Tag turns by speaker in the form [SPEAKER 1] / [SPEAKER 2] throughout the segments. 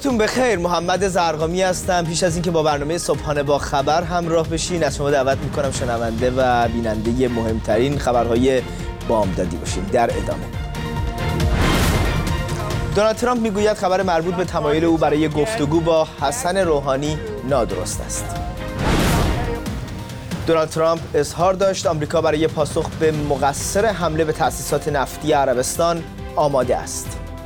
[SPEAKER 1] روزتون بخیر. محمد زرقامی هستم. پیش از اینکه با برنامه صبحانه با خبر همراه بشین، از شما دعوت میکنم شنونده و بیننده مهمترین خبرهای بامدادی باشین. در ادامه، دونالد ترامپ میگوید خبر مربوط به تمایل او برای گفتگو با حسن روحانی نادرست است. دونالد ترامپ اظهار داشت آمریکا برای پاسخ به مقصر حمله به تأسیسات نفتی عربستان آماده است.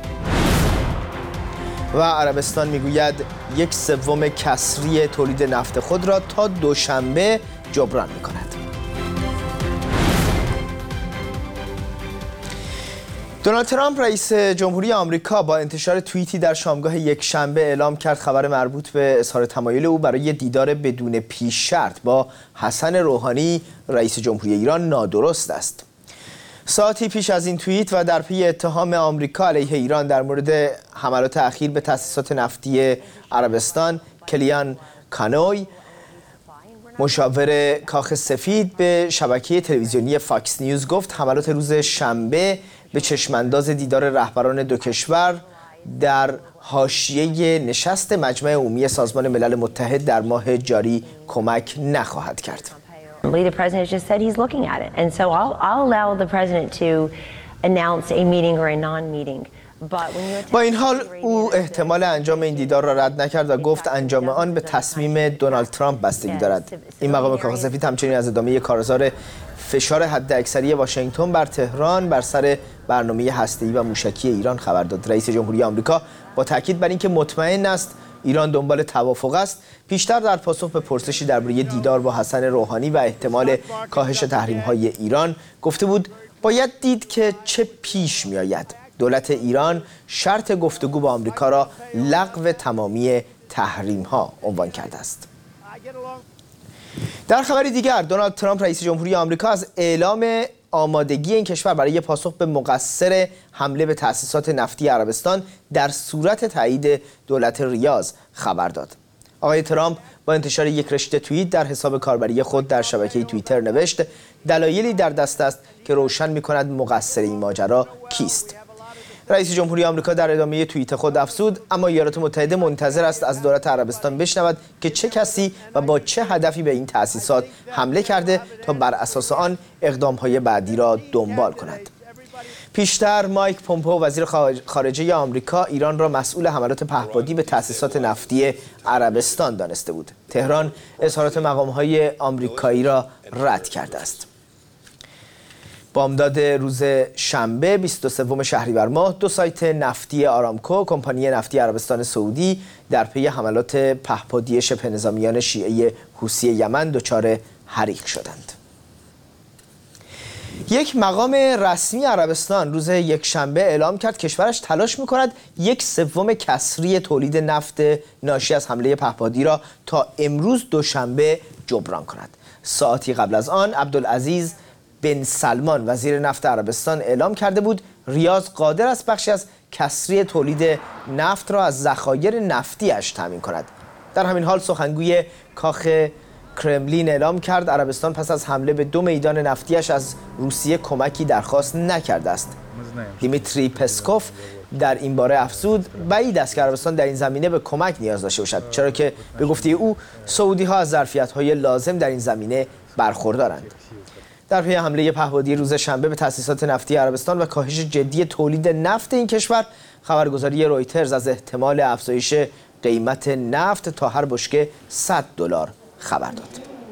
[SPEAKER 1] و عربستان میگوید 1/3 کسری تولید نفت خود را تا دوشنبه جبران میکند. دونالد ترامپ رئیس جمهوری آمریکا با انتشار توییتی در شامگاه یکشنبه اعلام کرد خبر مربوط به اظهار تمایل او برای دیدار بدون پیش شرط با حسن روحانی رئیس جمهوری ایران نادرست است. ساعتی پیش از این توییت و در پی اتهام آمریکا علیه ایران در مورد حملات اخیر به تأسیسات نفتی عربستان، کلیان کانوی، مشاور کاخ سفید، به شبکه تلویزیونی فاکس نیوز گفت حملات روز شنبه به چشمانداز دیدار رهبران دو کشور در حاشیه نشست مجمع عمومی سازمان ملل متحد در ماه جاری کمک نخواهد کرد.
[SPEAKER 2] The president just said he's looking at it, and so I'll allow the president to announce a meeting or a non-meeting.
[SPEAKER 1] با این حال او احتمال انجام این دیدار را رد نکرد و گفت انجام آن به تصمیم دونالد ترامپ بستگی دارد. این مقام کاخ سفید همچنین از ادامه کارزار فشار حداکثری واشنگتن بر تهران بر سر برنامه هسته‌ای و موشکی ایران خبر داد. رئیس جمهوری آمریکا با تاکید بر اینکه مطمئن است ایران دنبال توافق است، پیشتر در پاسخ به پرسشی درباره دیدار با حسن روحانی و احتمال کاهش تحریم‌های ایران گفته بود باید دید که چه پیش می‌آید. دولت ایران شرط گفتگو با آمریکا را لغو تمامی تحریم‌ها عنوان کرده است. در خبری دیگر، دونالد ترامپ رئیس جمهوری آمریکا از اعلام آمادگی این کشور برای پاسخ به مقصر حمله به تأسیسات نفتی عربستان در صورت تایید دولت ریاض خبر داد. آقای ترامپ با انتشار یک رشته توییت در حساب کاربری خود در شبکه توییتر نوشت دلایلی در دست است که روشن می‌کند مقصر این ماجرا کیست. رئیس جمهوری آمریکا در ادامه توییت خود افزود اما ایالات متحده منتظر است از دولت عربستان بشنود که چه کسی و با چه هدفی به این تأسیسات حمله کرده تا بر اساس آن اقدام‌های بعدی را دنبال کند. پیشتر مایک پومپئو وزیر خارجه آمریکا ایران را مسئول حملات پهپادی به تأسیسات نفتی عربستان دانسته بود. تهران اظهارات مقام‌های آمریکایی را رد کرده است. بامداد روز شنبه 23 شهریور ماه، دو سایت نفتی آرامکو، کمپانی نفتی عربستان سعودی، در پی حملات پهپادی شبه نظامیان شیعه حوثی یمن دچار حریق شدند. یک مقام رسمی عربستان روز یکشنبه اعلام کرد کشورش تلاش می‌کند 1/3 کسری تولید نفت ناشی از حمله پهپادی را تا امروز دوشنبه جبران کند. ساعتی قبل از آن عبدالعزیز بن سلمان وزیر نفت عربستان اعلام کرده بود ریاض قادر است بخشی از کسری تولید نفت را از ذخایر نفتی‌اش تامین کند. در همین حال سخنگوی کاخ کرملین اعلام کرد عربستان پس از حمله به 2 میدان نفتی‌اش از روسیه کمکی درخواست نکرده است. دیمیتری پسکوف در این باره افزود بعید است که عربستان در این زمینه به کمک نیاز داشته باشد، چرا که به گفته او سعودی‌ها از ظرفیت‌های لازم در این زمینه برخوردارند. در پی حمله پهپادی روز شنبه به تأسیسات نفتی عربستان و کاهش جدی تولید نفت این کشور، خبرگزاری رویترز از احتمال افزایش قیمت نفت تا هر بشکه $100 خبر داد.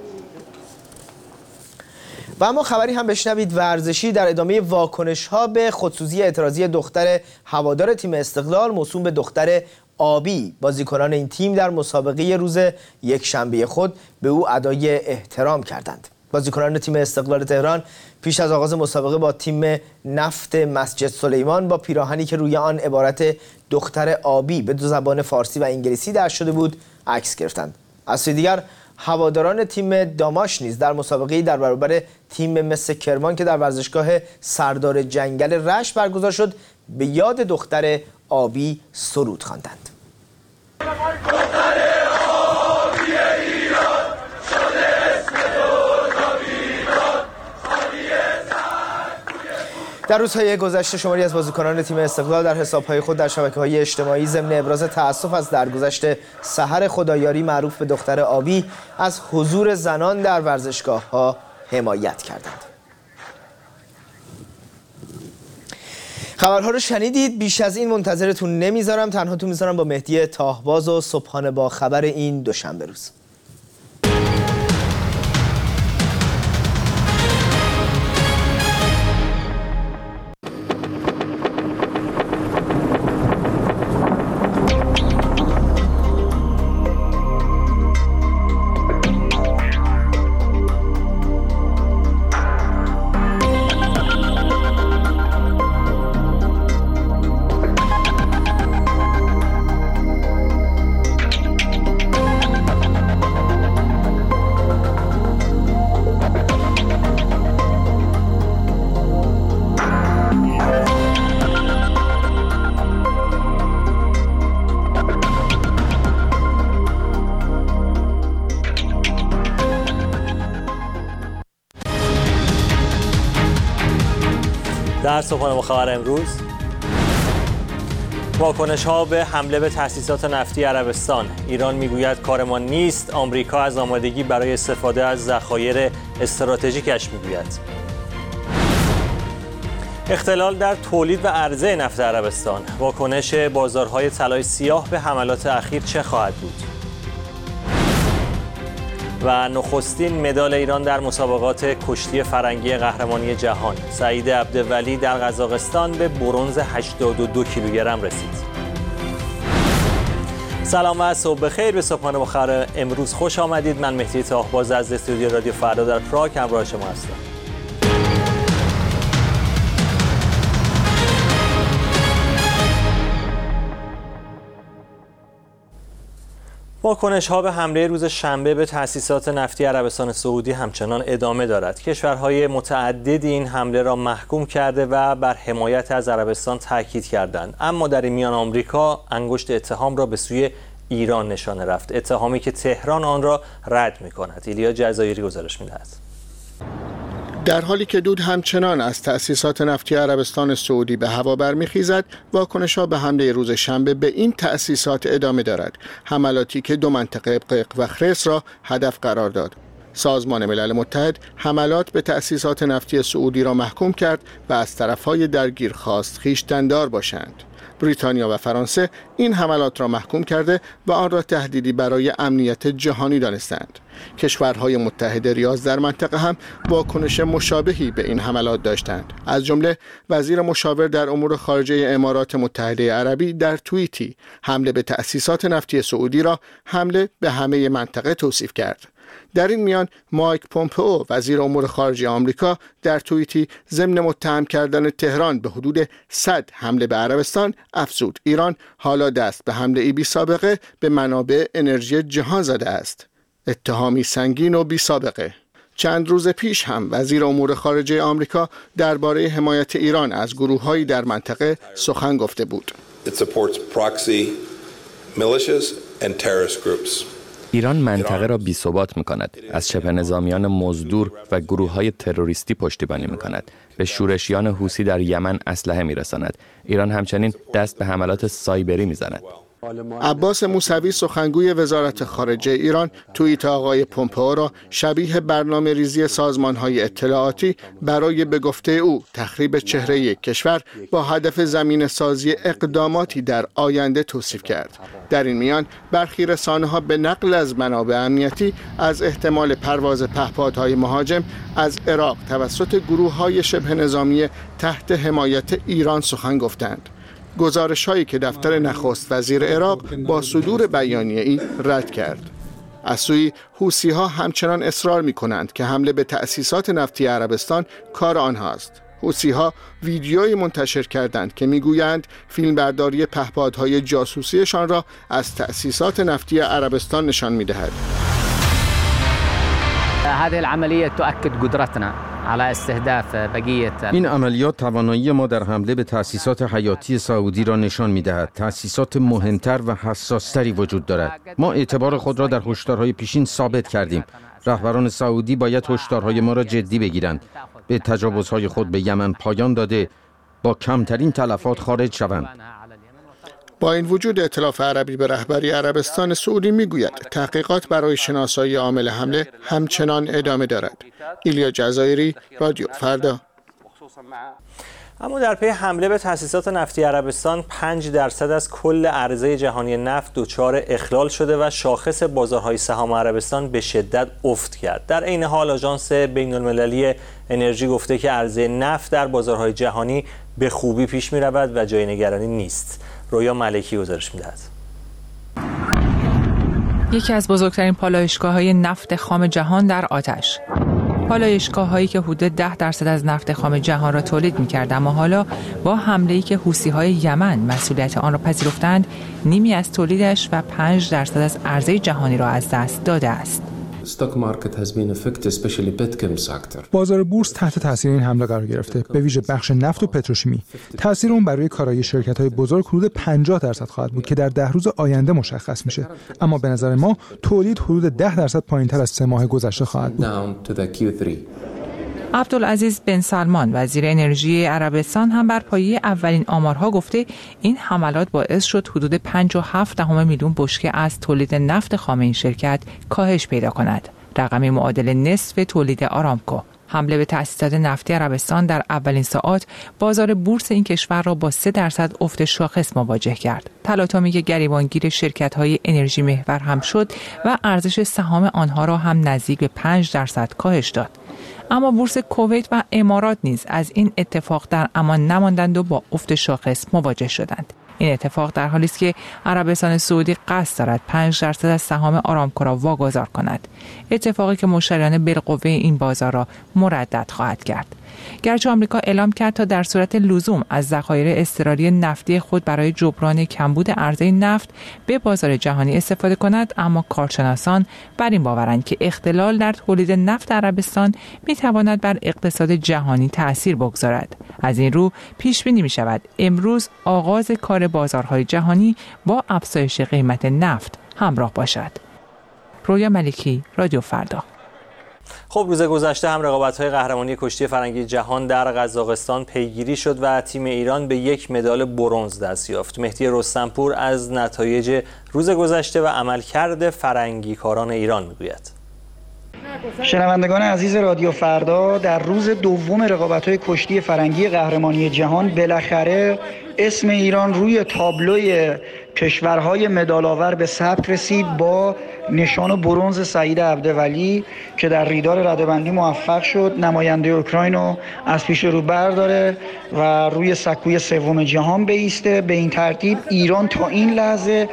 [SPEAKER 1] و اما خبری هم بشنوید ورزشی در ادامه واکنش‌ها به خودسوزی اعتراضی دختر هوادار تیم استقلال موسوم به دختر آبی، بازیکنان این تیم در مسابقه روز یکشنبه خود به او ادای احترام کردند. بازیکنان تیم استقلال تهران پیش از آغاز مسابقه با تیم نفت مسجد سلیمان با پیراهنی که روی آن عبارت دختر آبی به 2 زبان فارسی و انگلیسی درج شده بود عکس گرفتند. از سوی دیگر هواداران تیم داماش نیز در مسابقه‌ای در برابر تیم مس کرمان که در ورزشگاه سردار جنگل رشت برگزار شد به یاد دختر آبی سرود خواندند. در روزهای گذشته شماری از بازیکنان تیم استقلال در حساب‌های خود در شبکه‌های اجتماعی ضمن ابراز تأسف از درگذشت سحر خدایاری معروف به دختر آبی از حضور زنان در ورزشگاه‌ها حمایت کردند. خبرها رو شنیدید، بیش از این منتظرتون نمیذارم، تنهاتون میذارم با مهدی تاهباز و صبحانه با خبر این دوشنبه روز.
[SPEAKER 3] در صبحانه با خبر امروز، واکنش‌ها به حمله به تأسیسات نفتی عربستان. ایران میگوید کارمان نیست، آمریکا از آمادگی برای استفاده از ذخایر استراتژیکش میگوید. اختلال در تولید و عرضه نفت عربستان. واکنش بازارهای طلای سیاه به حملات اخیر چه خواهد بود؟ و نخستین مدال ایران در مسابقات کشتی فرنگی قهرمانی جهان. سعید عبدولی در قزاقستان به برنز 82 کیلوگرم رسید. سلام و صبح بخیر، به صبحانه با خبر امروز خوش آمدید. من مهدی تاهباز از استودیو رادیو فردا در پراگ همراه شما هستم. واکنش‌ها به حمله روز شنبه به تأسیسات نفتی عربستان سعودی همچنان ادامه دارد. کشورهای متعددی این حمله را محکوم کرده و بر حمایت از عربستان تاکید کردند. اما در این میان آمریکا انگشت اتهام را به سوی ایران نشانه رفت. اتهامی که تهران آن را رد می‌کند. ایلیا جزایری گزارش می‌دهد.
[SPEAKER 4] در حالی که دود همچنان از تأسیسات نفتی عربستان سعودی به هوا برمیخیزد، واکنش‌ها به حمله روز شنبه به این تأسیسات ادامه دارد. حملاتی که دو منطقه قیق و خرس را هدف قرار داد. سازمان ملل متحد حملات به تأسیسات نفتی سعودی را محکوم کرد و از طرف‌های درگیر خواست خویشتن‌دار باشند. بریتانیا و فرانسه این حملات را محکوم کرده و آن را تهدیدی برای امنیت جهانی دانستند. کشورهای متحد ریاض در منطقه هم واکنش مشابهی به این حملات داشتند. از جمله وزیر مشاور در امور خارجه امارات متحده عربی در توییتی حمله به تأسیسات نفتی سعودی را حمله به همه منطقه توصیف کرد. در این میان مایک پومپئو وزیر امور خارجه آمریکا در توییتی ضمن متهم کردن تهران به حدود 100 حمله به عربستان افزود ایران حالا دست به حمله بی سابقه به منابع انرژی جهان زده است. اتهامی سنگین و بی سابقه. چند روز پیش هم وزیر امور خارجه آمریکا درباره حمایت ایران از گروه‌هایی در منطقه سخن گفته بود.
[SPEAKER 5] ایران منطقه را بی‌ثبات می‌کند، از شبه نظامیان مزدور و گروه‌های تروریستی پشتیبانی می‌کند، به شورشیان حوثی در یمن اسلحه می‌رساند. ایران همچنین دست به حملات سایبری می‌زند.
[SPEAKER 4] عباس موسوی سخنگوی وزارت خارجه ایران توییت آقای پومپئو را شبیه برنامه ریزی سازمان‌های اطلاعاتی برای به گفته او تخریب چهره یک کشور با هدف زمینه سازی اقداماتی در آینده توصیف کرد. در این میان برخی رسانه‌ها به نقل از منابع امنیتی از احتمال پرواز پهپادهای مهاجم از عراق توسط گروه‌های شبه نظامی تحت حمایت ایران سخن گفتند. گزارش‌هایی که دفتر نخست وزیر عراق با صدور بیانیه‌ای رد کرد. از سوی حوثی‌ها همچنان اصرار می‌کنند که حمله به تأسیسات نفتی عربستان کار آنهاست. حوثی‌ها ویدیویی منتشر کردند که می‌گویند فیلمبرداری پهپادهای جاسوسیشان را از تأسیسات نفتی عربستان نشان می‌دهد.
[SPEAKER 6] هذه العملية تؤكد قدرتنا على استهداف بقية.
[SPEAKER 7] این عملیات توانایی ما در حمله به تأسیسات حیاتی سعودی را نشان می‌دهد. تأسیسات مهمتر و حساستری وجود دارد. ما اعتبار خود را در هشدارهای پیشین ثابت کردیم. رهبران سعودی باید هشدارهای ما را جدی بگیرند. به تجاوزهای خود به یمن پایان داده با کمترین تلفات خارج شوند.
[SPEAKER 4] با این وجود ائتلاف عربی به رهبری عربستان سعودی میگوید تحقیقات برای شناسایی عامل حمله همچنان ادامه دارد. ایلیا جزایری، رادیو فردا.
[SPEAKER 3] اما در پی حمله به تأسیسات نفتی عربستان 5% از کل عرضه جهانی نفت دچار اخلال شده و شاخص بازارهای سهام عربستان به شدت افت کرد. در عین حال آژانس بین‌المللی انرژی گفته که عرضه نفت در بازارهای جهانی به خوبی پیش می‌رود و جای نگرانی نیست. رویا ملکی گزارش می‌دهد.
[SPEAKER 8] یکی از بزرگترین پالایشگاه‌های نفت خام جهان در آتش. پالایشگاه‌هایی که حدود 10% از نفت خام جهان را تولید می‌کرد، اما حالا با حمله‌ای که حوثی‌های یمن مسئولیت آن را پذیرفتند، نیمی از تولیدش و 5% از عرضه جهانی را از دست داده است.
[SPEAKER 9] بازار بورس تحت تاثیر این حمله قرار گرفته، به ویژه بخش نفت و پتروشیمی. تاثیر اون برای کارایی شرکت‌های بزرگ حدود 50% خواهد بود که در 10 روز آینده مشخص میشه. اما به نظر ما تولید حدود 10% پایین‌تر از 3 ماه گذشته خواهد بود.
[SPEAKER 8] عبدالعزیز بن سلمان وزیر انرژی عربستان هم بر پایه اولین آمارها گفته این حملات باعث شد حدود 5.7 میلیون بشکه از تولید نفت خام این شرکت کاهش پیدا کند، رقمی معادل نصف تولید آرامکو. حمله به تأسیسات نفتی عربستان در اولین ساعات بازار بورس این کشور را با 3% افت شاخص مواجه کرد. تلاطمی که گریبانگیر شرکت‌های انرژی محور هم شد و ارزش سهام آنها را هم نزدیک به 5% کاهش داد. اما بورس کویت و امارات نیز از این اتفاق در امان نماندند و با افت شاخص مواجه شدند. این اتفاق در حالی است که عربستان سعودی قصد دارد 5% از سهام آرامکو را واگذار کند، اتفاقی که مشتریان بالقوه این بازار را مردد خواهد کرد. گرچه آمریکا اعلام کرد تا در صورت لزوم از ذخایر اضطراری نفتی خود برای جبران کمبود عرضه نفت به بازار جهانی استفاده کند، اما کارشناسان بر این باورند که اختلال در تولید نفت عربستان می‌تواند بر اقتصاد جهانی تأثیر بگذارد. از این رو پیش بینی می‌شود امروز آغاز کار بازارهای جهانی با افزایش قیمت نفت همراه باشد. رویا ملکی، رادیو فردا.
[SPEAKER 3] خب روز گذشته هم رقابت‌های قهرمانی کشتی فرنگی جهان در قزاقستان پیگیری شد و تیم ایران به 1 مدال برنز دست یافت. مهدی رستمپور از نتایج روز گذشته و عملکرد فرنگیکاران ایران میگوید.
[SPEAKER 10] شنوندگان عزیز رادیو فردا، در روز دوم رقابت‌های کشتی فرنگی قهرمانی جهان بالاخره اسم ایران روی تابلوی کشورهای مدال‌آور به ثبت رسید با نشان برنز سعید عبدولی که در ریدار رده‌بندی موفق شد نماینده اوکراین رو از پیش رو برداره و روی سکوی سوم جهان بایسته. به این ترتیب ایران تا این لحظه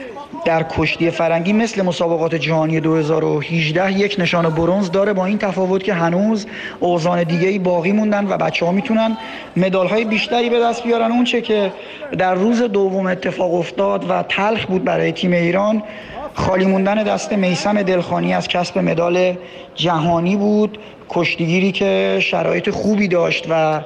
[SPEAKER 10] در کشتی فرنگی مثل مسابقات جهانی 2018 یک نشان برنز داره، با این تفاوت که هنوز اوزان دیگه‌ای باقی موندن و بچه‌ها میتونن مدال‌های بیشتری به دست بیارن. اون چه که در روز دوم اتفاق افتاد و تلخ بود برای تیم ایران، خالی موندن دست میثم دلخانی از کسب مدال جهانی بود. کشتیگیری که شرایط خوبی داشت و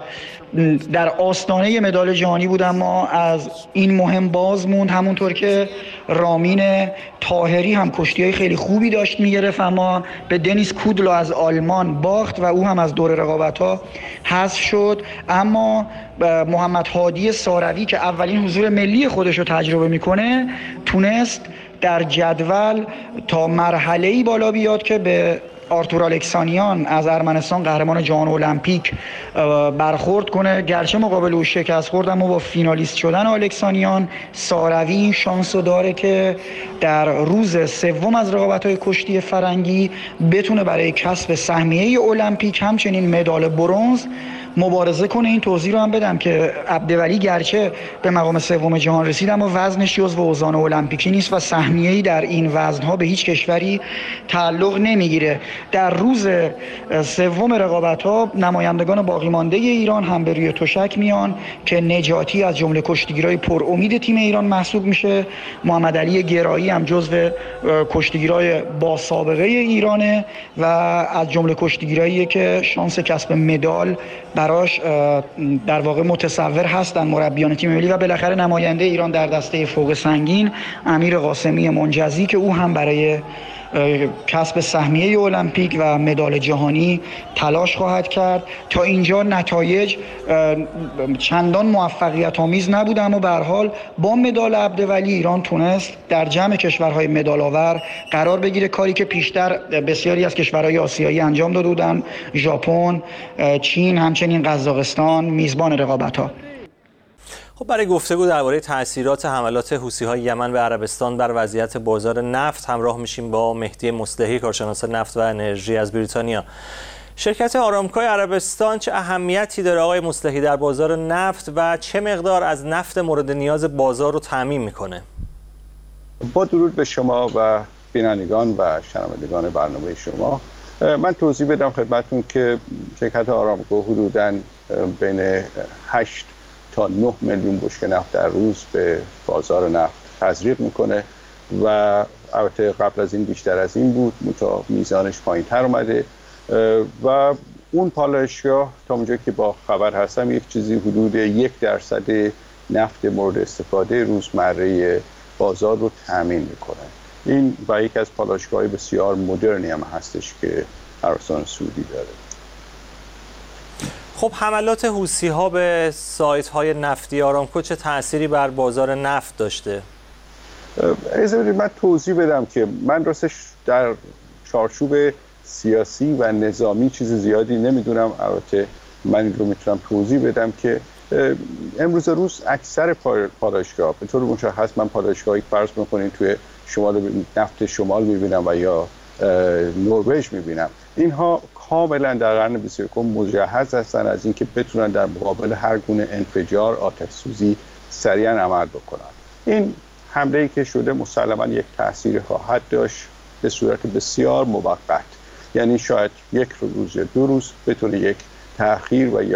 [SPEAKER 10] در آستانه مدال جهانی بود اما از این مهم باز موند. همونطور که رامین طاهری هم کشتی‌های خیلی خوبی داشت میگرفت اما به دنیس کودلو از آلمان باخت و او هم از دور رقابت‌ها حذف شد. اما محمد هادی ساروی که اولین حضور ملی خودش رو تجربه میکنه تونست در جدول تا مرحله‌ای بالا بیاد که به آرتور الکسانیان از ارمنستان قهرمان جهان المپیک برخورد کنه. گرچه مقابل او شکست خورد اما با فینالیست شدن الکسانیان ساروی این شانس رو داره که در روز سوم از رقابت‌های کشتی فرنگی بتونه برای کسب سهمیه المپیک همچنین مدال برنز مبارزه کنه. این توضیح رو هم بدم که عبدولی گرچه به مقام سوم جهان رسید اما وزنش جزو اوزان المپیکی نیست و سهمیه‌ای در این وزن‌ها به هیچ کشوری تعلق نمیگیره. در روز سوم رقابت‌ها نمایندگان باقی مانده ایران هم به روی تشک میان که نجاتی از جمله کشتیگیرای پر امید تیم ایران محسوب میشه. محمد علی گرایی هم جزو کشتیگیرای با سابقه ایرانه و از جمله کشتیگیرایی که شانس کسب مدال براش در واقع متصور هستن مربیان تیم ملی. و بالاخره نماینده ایران در دسته فوق سنگین امیر قاسمی منجزی که او هم برای کسب سهمیه المپیک و مدال جهانی تلاش خواهد کرد. تا اینجا نتایج چندان موفقیت آمیز نبود، اما به هر حال با مدال عبدولی ایران تونست در جمع کشورهای مدال آور قرار بگیره، کاری که پیشتر بسیاری از کشورهای آسیایی انجام داده بودند، ژاپن، چین، همچنین قزاقستان میزبان رقابت‌ها.
[SPEAKER 3] خب برای گفتگو درباره تأثیرات حملات حوثی‌های یمن به عربستان بر وضعیت بازار نفت همراه میشیم با مهدی مصلحی، کارشناس نفت و انرژی از بریتانیا. شرکت آرامکو عربستان چه اهمیتی داره آقای مصلحی در بازار نفت و چه مقدار از نفت مورد نیاز بازار رو تامین میکنه؟
[SPEAKER 11] با درود به شما و بینندگان و شنوندگان برنامه شما، من توضیح بدم خدمتتون که شرکت آرامکو حدوداً بین 8 تا 9 میلیون بشکه نفت در روز به بازار نفت تزریق میکنه و البته قبل از این بیشتر از این بود، متا میزانش پایین‌تر اومده و اون پالایشگاه تا اونجا که با خبر هستم یک چیزی حدود 1% نفت مورد استفاده روزمره بازار رو تامین میکنه. این و یک از پالایشگاه‌های بسیار مدرنی هم هستش که عربستان سعودی داره.
[SPEAKER 3] خب حملات حوثی‌ها به سایت‌های نفتی آرامکو چه تأثیری بر بازار نفت داشته؟
[SPEAKER 11] اجازه بدید من توضیح بدم که من راستش در چارچوب سیاسی و نظامی چیز زیادی نمیدونم. البته من این رو میتونم توضیح بدم که امروز روز اکثر پالایشگاه به طور مشخص، من پالایشگاهی فرض می‌کنین توی نفت شمال می‌بینم و یا نروژ می‌بینم، اینها کاملا در قرن 21 مجهز هستن از اینکه بتونن در مقابل هر گونه انفجار، آتش سوزی سریعا عمل بکنن. این حمله‌ای که شده مسلماً یک تأثیر خواهد داشت به صورت بسیار موقت، یعنی شاید یک روز یا 2 روز بتونه یک تأخیر و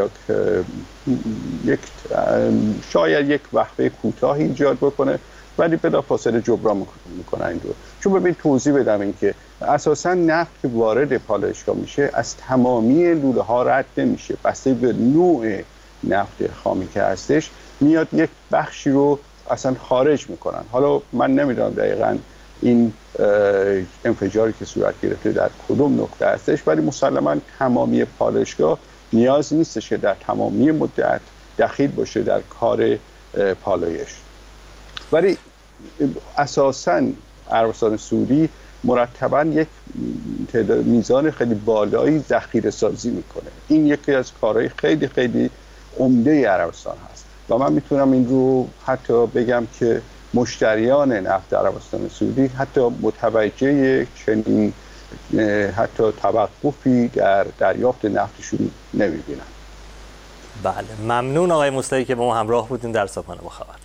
[SPEAKER 11] شاید یک وقفه کوتاهی ایجاد بکنه، ولی بلافاصله جبران میکنن این رو. چون ببین توضیح بدم این که اساسا نفت که وارد پالایشگاه میشه از تمامی لوله ها رد نمیشه، بسته به نوع نفت خامی که هستش میاد یک بخشی رو اصلا خارج میکنن. حالا من نمیدونم دقیقاً این انفجاری که صورت گرفته در کدوم نقطه هستش، ولی مسلماً تمامی پالایشگاه نیاز نیستش که در تمامی مدت دخیل باشه در کار پالایش. ولی اساساً عربستان سعودی مرتباً یک میزان خیلی بالایی ذخیره سازی میکنه. این یکی از کارهای خیلی خیلی عمده عربستان هست و من میتونم این رو حتی بگم که مشتریان نفت عربستان سعودی حتی متوجه چنین حتی توقفی در دریافت نفتشون نمیبینن.
[SPEAKER 3] بله، ممنون آقای مصلحی که با ما همراه بودین در صبحانه با خبر.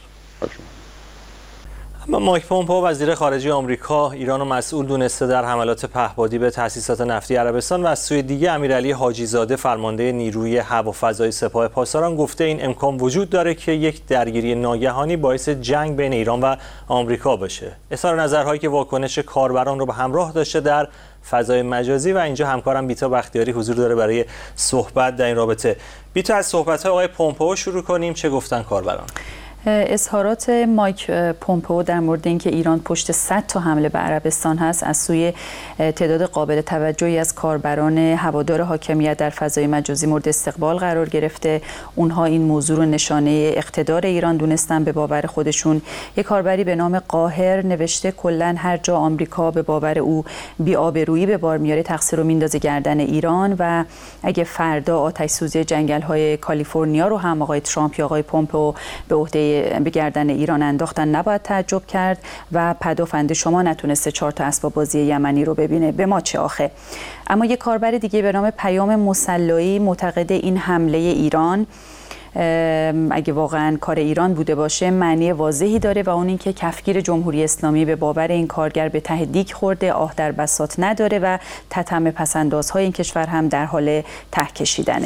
[SPEAKER 3] اما مایک پومپئو وزیر خارجه آمریکا ایران رو مسئول دونسته در حملات پهپادی به تأسیسات نفتی عربستان و از سوی دیگه امیرعلی حاجی زاده فرمانده نیروی هوافضای سپاه پاسداران گفته این امکان وجود داره که یک درگیری ناگهانی باعث جنگ بین ایران و آمریکا بشه. اظهار نظرهایی که واکنش کاربران رو به همراه داشته در فضای مجازی و اینجا همکارم بیتا بختیاری حضور داره برای صحبت در این رابطه. بیتا، از صحبت‌های آقای پومپئو شروع کنیم. چه گفتن کاربران؟
[SPEAKER 12] اظهارات مایک پومپئو در مورد اینکه ایران پشت 100 تا حمله به عربستان هست از سوی تعداد قابل توجهی از کاربران هوادار حاکمیت در فضای مجازی مورد استقبال قرار گرفته. اونها این موضوع رو نشانه اقتدار ایران دونستن به باور خودشون. یک کاربری به نام قاهر نوشته کلاً هر جا آمریکا به باور او بی‌آبرویی به بار میاره تقصیر رو میندازه گردن ایران و اگه فردا آتش سوزی جنگل‌های کالیفرنیا رو هم آقای ترامپ یا آقای پومپئو به عهده به گردن ایران انداختن نباید تعجب کرد و پدافند شما نتونسته 4 تا اسباب بازی یمنی رو ببینه، به ما چه آخه. اما یک کاربر دیگه به نام پیام مسلایی معتقد این حمله ایران اگه واقعا کار ایران بوده باشه معنی واضحی داره و اون این که کفگیر جمهوری اسلامی به باور این کارگر به ته دیگ خورده، آه در بساط نداره و تتمه پسندازهای این کشور هم در حال ته کشیدنه.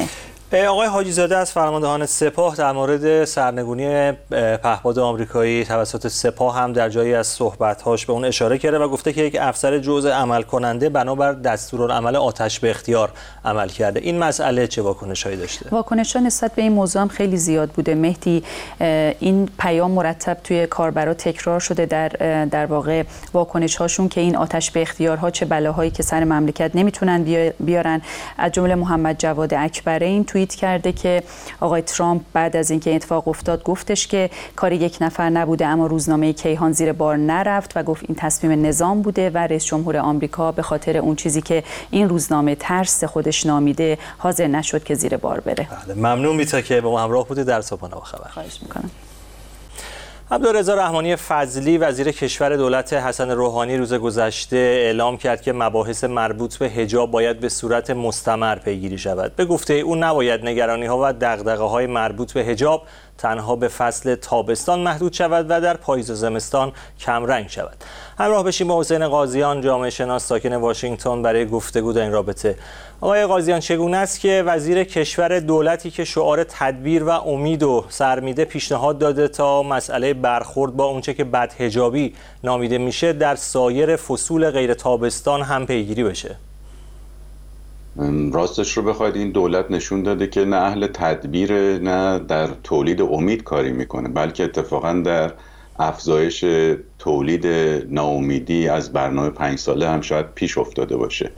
[SPEAKER 3] آقای حاجی زاده از فرماندهان سپاه در مورد سرنگونی پهپاد آمریکایی توسط سپاه هم در جایی از صحبت‌هاش به اون اشاره کرده و گفته که یک افسر جزء عمل کننده بنابر دستورالعمل آتش به اختیار عمل کرده. این مسئله چه واکنش‌هایی داشته؟
[SPEAKER 12] واکنش‌ها نسبت به این موضوع هم خیلی زیاد بوده مهدی. این پیام مرتب توی کاربرا تکرار شده در واقع واکنش‌هاشون که این آتش به اختیارها چه بلاهایی که سر مملکت نمیتونن بیارن. از جمله محمد جواد اکبرین توییت کرده که آقای ترامپ بعد از اینکه اتفاق افتاد گفتش که کار یک نفر نبوده، اما روزنامه کیهان زیر بار نرفت و گفت این تصمیم نظام بوده و رئیس جمهور آمریکا به خاطر اون چیزی که این روزنامه ترس خودش نامیده حاضر نشد که زیر بار بره.
[SPEAKER 3] بله، ممنون میتا که با ما همراه بودید در صبحانه با خبر.
[SPEAKER 12] خواهش میکنم.
[SPEAKER 3] عبدالرضا رحمانی فضلی وزیر کشور دولت حسن روحانی روز گذشته اعلام کرد که مباحث مربوط به حجاب باید به صورت مستمر پیگیری شود. به گفته او نباید نگرانی‌ها و دغدغه‌های مربوط به حجاب تنها به فصل تابستان محدود شود و در پاییز و زمستان کمرنگ شود. همراه بشیم با حسین قاضیان، جامعه شناس ساکن واشنگتن، برای گفتگو در این رابطه. آقای قاضیان، چگونه است که وزیر کشور دولتی که شعار تدبیر و امید و سر میده پیشنهاد داده تا مسئله برخورد با اونچه که بدحجابی نامیده میشه در سایر فصول غیر تابستان هم پیگیری بشه؟
[SPEAKER 13] راستش رو بخواید این دولت نشون داده که نه اهل تدبیر نه در تولید امید کاری میکنه، بلکه اتفاقا در افزایش تولید ناامیدی از برنامه 5 ساله هم شاید پیش افتاده باشه.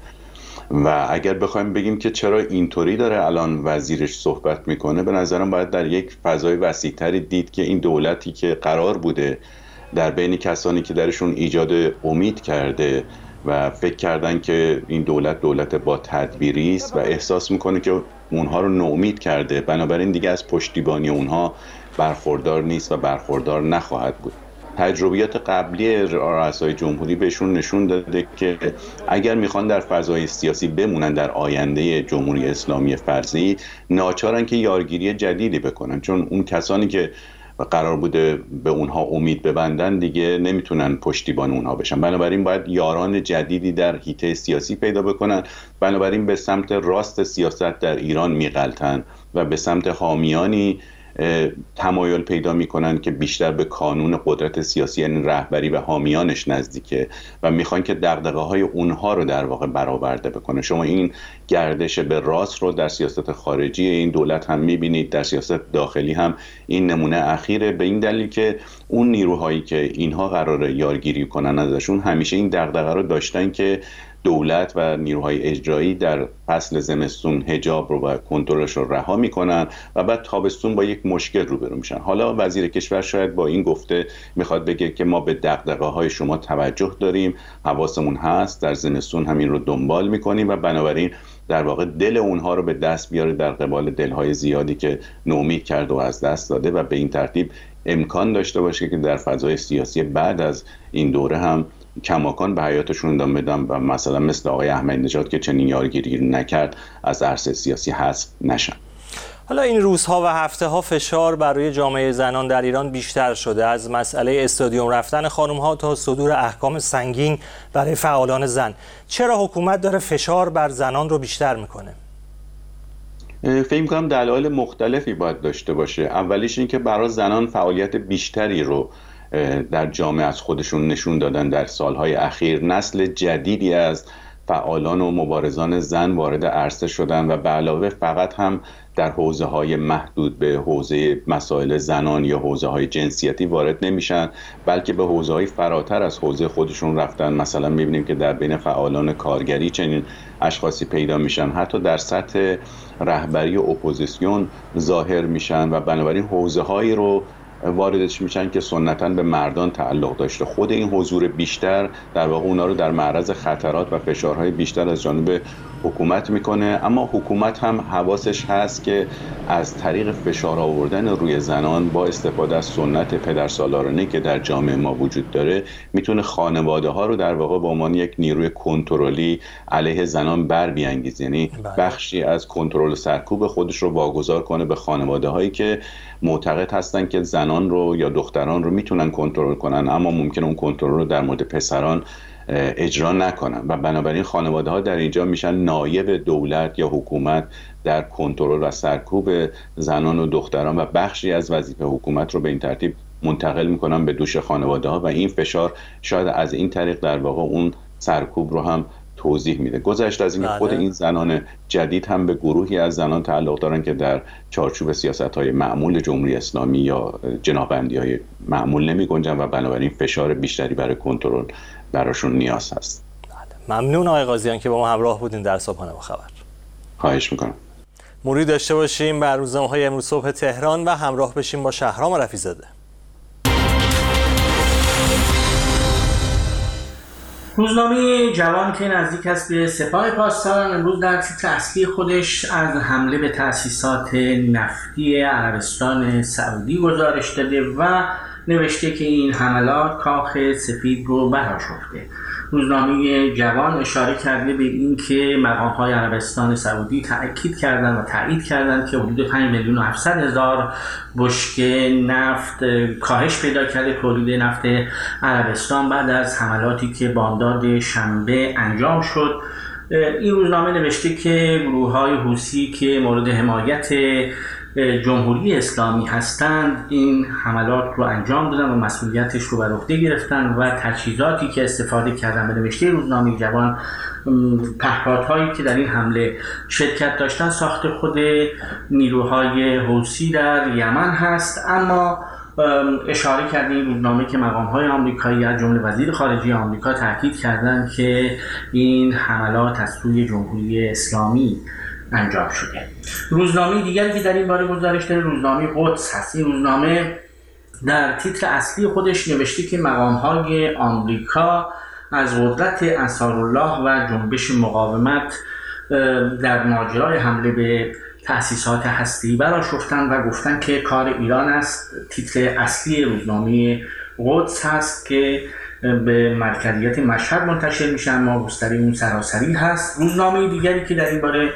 [SPEAKER 13] و اگر بخوایم بگیم که چرا اینطوری داره الان وزیرش صحبت میکنه، به نظرم باید در یک فضای وسیع‌تری دید که این دولتی که قرار بوده در بین کسانی که درشون ایجاد امید کرده و فکر کردن که این دولت با تدبیری است و احساس میکنه که اونها رو ناامید کرده، بنابراین دیگه از پشتیبانی اونها برخوردار نیست و برخوردار نخواهد بود. تجربیات قبلی رؤسای جمهوری بهشون نشون داده که اگر میخوان در فضای سیاسی بمونن در آینده جمهوری اسلامی فرضی، ناچارن که یارگیری جدیدی بکنن، چون اون کسانی که قرار بوده به اونها امید ببندن دیگه نمیتونن پشتیبان اونها بشن. بنابراین باید یاران جدیدی در حیطه سیاسی پیدا بکنن. بنابراین به سمت راست سیاست در ایران میغلطن و به سمت حامیانی تمایل پیدا میکنن که بیشتر به کانون قدرت سیاسی یعنی رهبری و حامیانش نزدیکه و میخوان که دغدغه‌های اونها رو در واقع برآورده بکنه. شما این گردش به راست رو در سیاست خارجی این دولت هم میبینید، در سیاست داخلی هم این نمونه اخیره، به این دلیل که اون نیروهایی که اینها قراره یارگیری کنن ازشون همیشه این دغدغه رو داشتن که دولت و نیروهای اجرایی در فصل زمستون حجاب رو و کنترلش رو رها میکنن و بعد تابستون با یک مشکل روبرو میشن. حالا وزیر کشور شاید با این گفته میخواد بگه که ما به دغدغه‌های شما توجه داریم، حواسمون هست، در زمستون همین رو دنبال میکنیم و بنابراین در واقع دل اونها رو به دست بیاره در قبال دلهای زیادی که نومید کرده و از دست داده و به این ترتیب امکان داشته باشه که در فضای سیاسی بعد از این دوره هم کماکان به حیاتشون ادامه بدن و مثلا مثل آقای احمدی نژاد که چنین یارگیری نکرد از عرصه سیاسی حذف نشن.
[SPEAKER 3] حالا این روزها و هفته‌ها فشار بر روی جامعه زنان در ایران بیشتر شده، از مسئله استادیوم رفتن خانم‌ها تا صدور احکام سنگین برای فعالان زن. چرا حکومت داره فشار بر زنان رو بیشتر میکنه؟
[SPEAKER 13] فکر می‌کنم دلایل مختلفی باید داشته باشه. اولیش این که برای زنان فعالیت بیشتری رو در جامعه از خودشون نشون دادن. در سالهای اخیر نسل جدیدی از فعالان و مبارزان زن وارد عرصه شدن و به علاوه فقط هم در حوزه‌های محدود به حوزه مسائل زنان یا حوزه‌های جنسیتی وارد نمیشن، بلکه به حوزه‌های فراتر از حوزه خودشون رفتن. مثلا می‌بینیم که در بین فعالان کارگری چنین اشخاصی پیدا میشن، حتی در سطح رهبری اپوزیسیون ظاهر میشن و بنابراین حوزه‌هایی رو واردش میشن که سنتاً به مردان تعلق داشته. خود این حضور بیشتر در واقع اونا رو در معرض خطرات و فشارهای بیشتر از جانب حکومت میکنه، اما حکومت هم حواسش هست که از طریق فشار آوردن روی زنان با استفاده از سنت پدرسالارانه که در جامعه ما وجود داره میتونه خانواده ها رو در واقع به عنوان یک نیروی کنترلی علیه زنان بر بیانگیزه، یعنی بخشی از کنترل سرکوب خودش رو واگذار کنه به خانواده هایی که معتقد هستن که زنان رو یا دختران رو میتونن کنترل کنن، اما ممکن اون کنترل رو در مورد پسران اجرا نکنن و بنابراین خانواده ها در اینجا میشن نایب دولت یا حکومت در کنترل و سرکوب زنان و دختران و بخشی از وظیفه حکومت رو به این ترتیب منتقل میکنن به دوش خانواده ها و این فشار شاید از این طریق در واقع اون سرکوب رو هم توضیح میده. گذشته از این خود این زنان جدید هم به گروهی از زنان تعلق دارن که در چارچوب سیاست‌های معمول جمهوری اسلامی یا جناح‌بندی‌های معمول نمی‌گنجن و بنابراین فشار بیشتری برای کنترل براشون نیاز هست.
[SPEAKER 3] ممنون آقای قاضیان که با ما همراه بودین در صبحانه با خبر.
[SPEAKER 13] خواهش میکنم.
[SPEAKER 3] مرور داشته باشیم بر روزنامه‌های امروز صبح تهران و همراه بشیم با شهرام رفیع‌زاده.
[SPEAKER 14] روزنامه جوان که نزدیک است به سپاه پاسداران امروز در تیتر اصلی خودش از حمله به تأسیسات نفتی عربستان سعودی گزارش داده و نوشته که این حملات کاخ سفید رو برآشفته. روزنامه جوان اشاره کرده به این که مقام‌های عربستان سعودی تأکید کردند و تایید کردند که حدود 5,700,000 بشکه نفت کاهش پیدا کرده تولید نفت عربستان بعد از حملاتی که بامداد شنبه انجام شد. این روزنامه نوشته که گروه‌های حوثی که مورد حمایت جمهوری اسلامی هستند این حملات رو انجام دادن و مسئولیتش رو بر عهده گرفتن و تجهیزاتی که استفاده کردن. به نوشته روزنامه جوان پهپادهایی که در این حمله شرکت داشتن ساخت خود نیروهای حوثی در یمن هست، اما اشاره کرده این روزنامه که مقام‌های آمریکایی از جمله وزیر خارجه آمریکا تاکید کردند که این حملات از سوی جمهوری اسلامی انجام شده. روزنامه دیگری که در این باره گزارش داره روزنامه قدس هست. این روزنامه در تیتر اصلی خودش نوشته که مقام‌های آمریکا از قدرت انصارالله و جنبش مقاومت در ماجرای حمله به تأسیسات هسته‌ای برآشفتند و گفتند که کار ایران است. تیتر اصلی روزنامه قدس هست که به مرکزیت مشهد منتشر میشه اما گستره اون سراسری هست. روزنامه دیگری که در این باره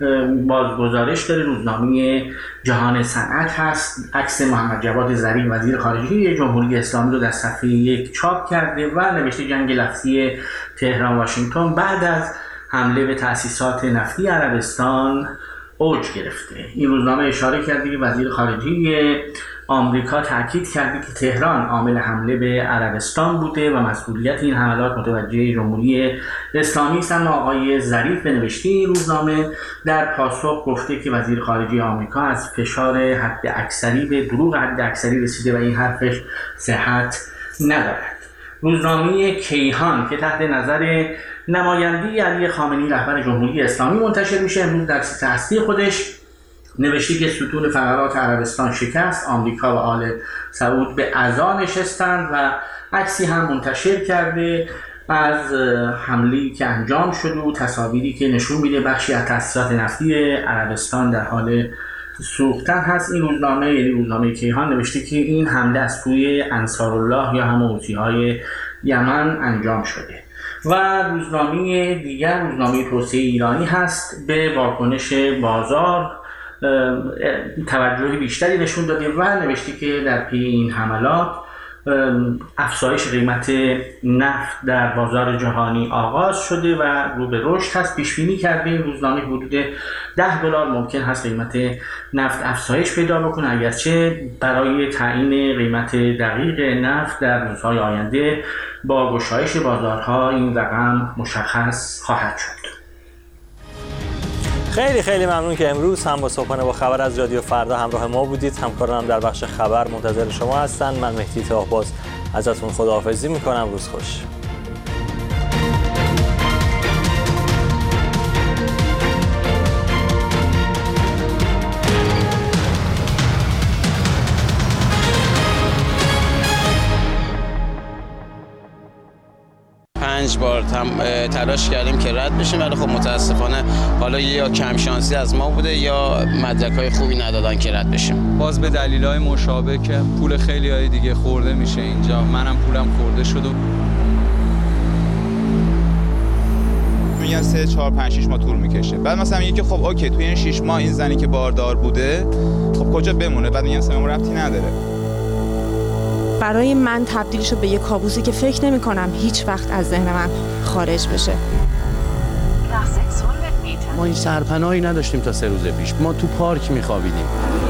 [SPEAKER 14] بازگزارش داره روزنامه جهان صنعت هست. عکس محمد جواد ظریف وزیر خارجه جمهوری اسلامی رو در صفحه 1 چاپ کرده و نوشته جنگ لفظی تهران واشنگتن بعد از حمله به تأسیسات نفتی عربستان اوج گرفته. این روزنامه اشاره کرده که وزیر خارجه آمریکا تاکید کرده که تهران عامل حمله به عربستان بوده و مسئولیت این حملات متوجه جمهوری اسلامی است. اما آقای ظریف به نوشته این روزنامه در پاسخ گفته که وزیر خارجه آمریکا از فشار حد اکثری به دروغ حد اکثری رسیده و این حرفش صحت ندارد. روزنامه کیهان که تحت نظر نماینده علی خامنه‌ای رهبر جمهوری اسلامی منتشر میشه امروز در تیتر اصلی خودش نوشته که ستون فقرات عربستان شکست، آمریکا و آل سعود به عزا نشستند و عکسی هم منتشر کرده از حمله‌ای که انجام شده و تصاویری که نشون میده بخشی از تأسیسات نفتی عربستان در حال سوختن هست. این روزنامه یعنی روزنامه کیهان نوشته که این حمله از سوی انصارالله یا همون حوثی‌های یمن انجام شده. و روزنامه دیگر روزنامه توسعه ایرانی هست به واکنش بازار توجه بیشتری نشون داده و نوشته که در پی این حملات افزایش قیمت نفت در بازار جهانی آغاز شده و رو به رشد هست. پیش بینی کرده این روزنامه حدود $10 ممکن هست قیمت نفت افزایش پیدا بکنه، اگرچه برای تعیین قیمت دقیق نفت در روزهای آینده با گشایش بازارها این رقم مشخص خواهد شد.
[SPEAKER 3] خیلی خیلی ممنون که امروز هم با صبحانه با خبر از رادیو فردا همراه ما بودید. همکارانم در بخش خبر منتظر شما هستند. من مهدی طاهباز ازتون خداحافظی میکنم. روز خوش.
[SPEAKER 15] پنج بار تلاش کردیم که رد بشیم ولی خب متاسفانه حالا یا کم شانسی از ما بوده یا مدرک‌های خوبی ندادن که رد بشیم.
[SPEAKER 16] باز به دلایل مشابه که پول خیلی‌های دیگه خورده میشه اینجا، منم پولم خورده شد و
[SPEAKER 17] میگن 3 4 5 6 ماه طول میکشه. بعد مثلا میگه که خب اوکی توی این 6 ماه این زنی که باردار بوده خب کجا بمونه؟ بعد میگن مثلا ربطی نداره.
[SPEAKER 18] برای من تبدیل شد به یه کابوسی که فکر نمی کنم هیچ وقت از ذهن من خارج بشه.
[SPEAKER 19] ما این سرپناهی نداشتیم تا 3 روز پیش. ما تو پارک میخوابیدیم.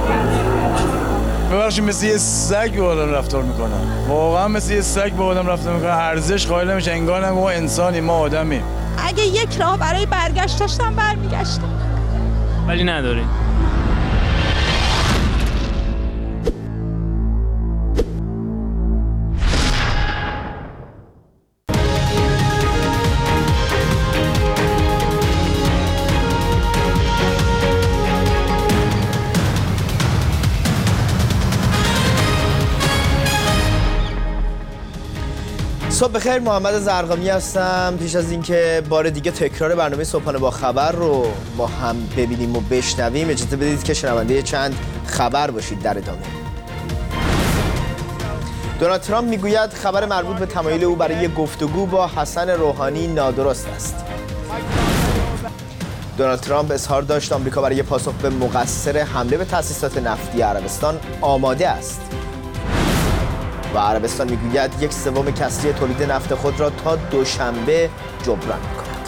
[SPEAKER 20] ببخشید مثل یه سگ با آدم رفتار میکنن. واقعا مثل یه سگ با آدم رفتار میکنن. ارزش قائل نمیشه. انگار ما انسانی، ما آدمیم.
[SPEAKER 18] اگه یک راه برای برگشت داشتم برمیگشتم.
[SPEAKER 19] ولی نداریم.
[SPEAKER 1] صبح بخیر، محمد زرقامی هستم. پیش از اینکه بار دیگه تکرار برنامه صبحانه با خبر رو با هم ببینیم و بشنویم، اجازه بدید که شنونده چند خبر باشید در ادامه. دونالد ترامپ میگوید خبر مربوط به تمایل او برای گفتگو با حسن روحانی نادرست است. دونالد ترامپ اظهار داشت آمریکا برای پاسخ به مقصر حمله به تأسیسات نفتی عربستان آماده است. و عربستان میگوید 1/3 کسری تولید نفت خود را تا دوشنبه جبران می‌کند.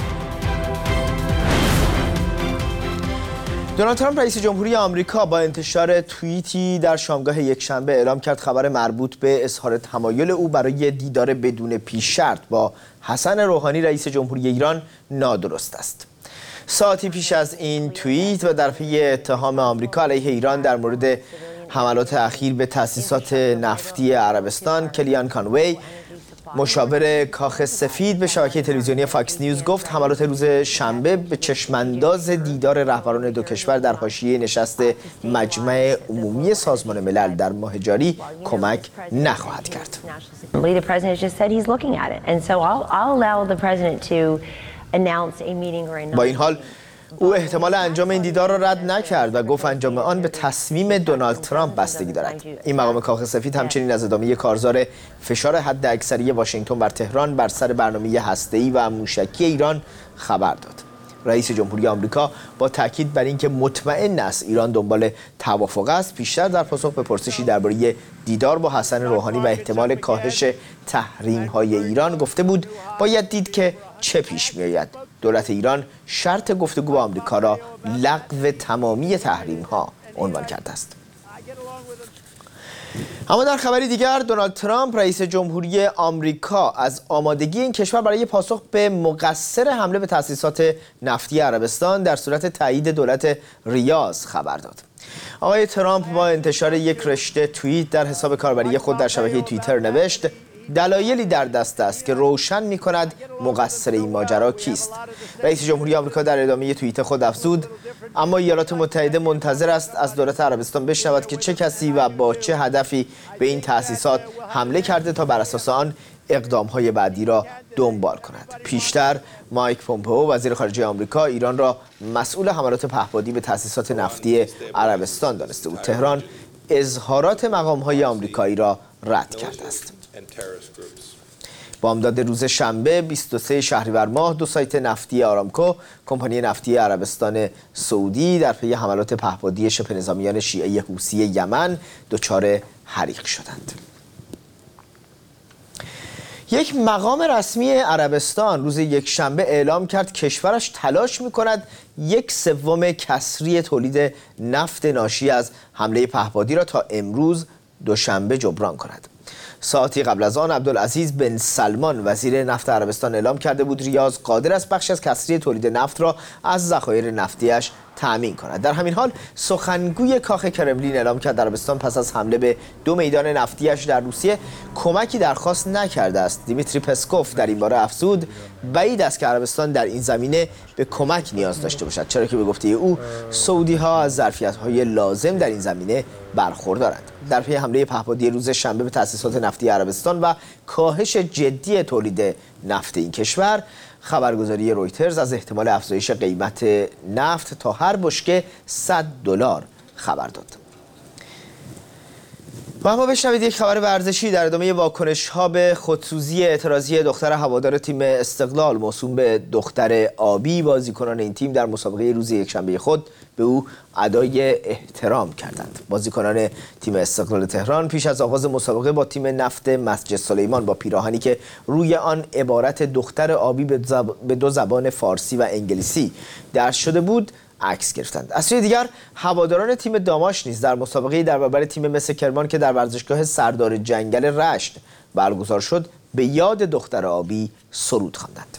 [SPEAKER 1] دونالد ترامپ رئیس جمهوری آمریکا با انتشار توییتی در شامگاه یکشنبه اعلام کرد خبر مربوط به اظهار تمایل او برای دیدار بدون پیش شرط با حسن روحانی رئیس جمهوری ایران نادرست است. ساعتی پیش از این توییت و در پی اتهام آمریکا علیه ایران در مورد حملات اخیر به تأسیسات نفتی عربستان، کلیان کانوی، مشاور کاخ سفید، به شبکه تلویزیونی فاکس نیوز گفت حملات روز شنبه به چشمانداز دیدار رهبران دو کشور در حاشیه نشست مجمع عمومی سازمان ملل در ماه جاری کمک نخواهد کرد. با این حال او احتمال انجام این دیدار را رد نکرد و گفت انجام آن به تصمیم دونالد ترامپ بستگی دارد. این مقام کاخ سفید همچنین از ادامه کارزار فشار حداکثری واشنگتن بر تهران بر سر برنامه هسته‌ای و موشکی ایران خبر داد. رئیس جمهوری آمریکا با تاکید بر اینکه مطمئن است ایران دنبال توافق است، پیشتر در پاسخ به پرسشی درباره دیدار با حسن روحانی و احتمال کاهش تحریم‌های ایران گفته بود باید دید که چه پیش می‌آید. دولت ایران شرط گفتگو با آمریکا را لغو تمامی تحریم‌ها عنوان کرده است. اما در خبری دیگر، دونالد ترامپ رئیس جمهوری آمریکا از آمادگی این کشور برای پاسخ به مقصر حمله به تأسیسات نفتی عربستان در صورت تایید دولت ریاض خبر داد. آقای ترامپ با انتشار یک رشته توییت در حساب کاربری خود در شبکه توییتر نوشت دلایلی در دست است که روشن می‌کند مقصر این ماجرا کیست. رئیس جمهوری آمریکا در ادامه توییت خود افزود اما ایالات متحده منتظر است از دولت عربستان بشنود که چه کسی و با چه هدفی به این تأسیسات حمله کرده تا بر اساس آن اقدام‌های بعدی را دنبال کند. پیشتر مایک پومپئو وزیر خارجه آمریکا ایران را مسئول حملات پهپادی به تأسیسات نفتی عربستان دانسته بود. تهران اظهارات مقام‌های آمریکایی را رد کرده است. بامداد روز شنبه 23 شهریور ماه 2 سایت نفتی آرامکو، کمپانی نفتی عربستان سعودی، در پی حملات پهپادی شبه نظامیان شیعه حوثی یمن دچار حریق شدند. یک مقام رسمی عربستان روز یکشنبه اعلام کرد کشورش تلاش می‌کند 1/3 کسری تولید نفت ناشی از حمله پهپادی را تا امروز دوشنبه جبران کند. ساعتی قبل از آن عبدالعزیز بن سلمان وزیر نفت عربستان اعلام کرده بود ریاض قادر است بخش از کسری تولید نفت را از ذخایر نفتیش تأمین کند. در همین حال سخنگوی کاخ کرملین اعلام کرد عربستان پس از حمله به 2 میدان نفتیش در روسیه کمکی درخواست نکرده است. دیمیتری پسکوف در این باره افزود بعید است که عربستان در این زمینه به کمک نیاز داشته باشد، چرا که به گفته او سعودی ها از ظرفیت‌های لازم در این زمینه برخوردارند. در پی حمله پهپادی روز شنبه به تأسیسات نفتی عربستان و کاهش جدی تولید نفت این کشور، خبرگزاری رویترز از احتمال افزایش قیمت نفت تا هر بشکه $100 خبر داد. و اما بشنوید یک خبر ورزشی در ادامه واکنش‌ها به خودسوزی اعتراضی دختر هوادار تیم استقلال موسوم به دختر آبی. بازیکنان این تیم در مسابقه روز یکشنبه خود به او ادای احترام کردند. بازیکنان تیم استقلال تهران پیش از آغاز مسابقه با تیم نفت مسجد سلیمان با پیراهنی که روی آن عبارت دختر آبی به دو زبان فارسی و انگلیسی درج شده بود عکس گرفتند. از سوی دیگر هواداران تیم داماش نیز در مسابقه در برابر تیم مس کرمان که در ورزشگاه سردار جنگل رشت برگزار شد به یاد دختر آبی سرود خواندند.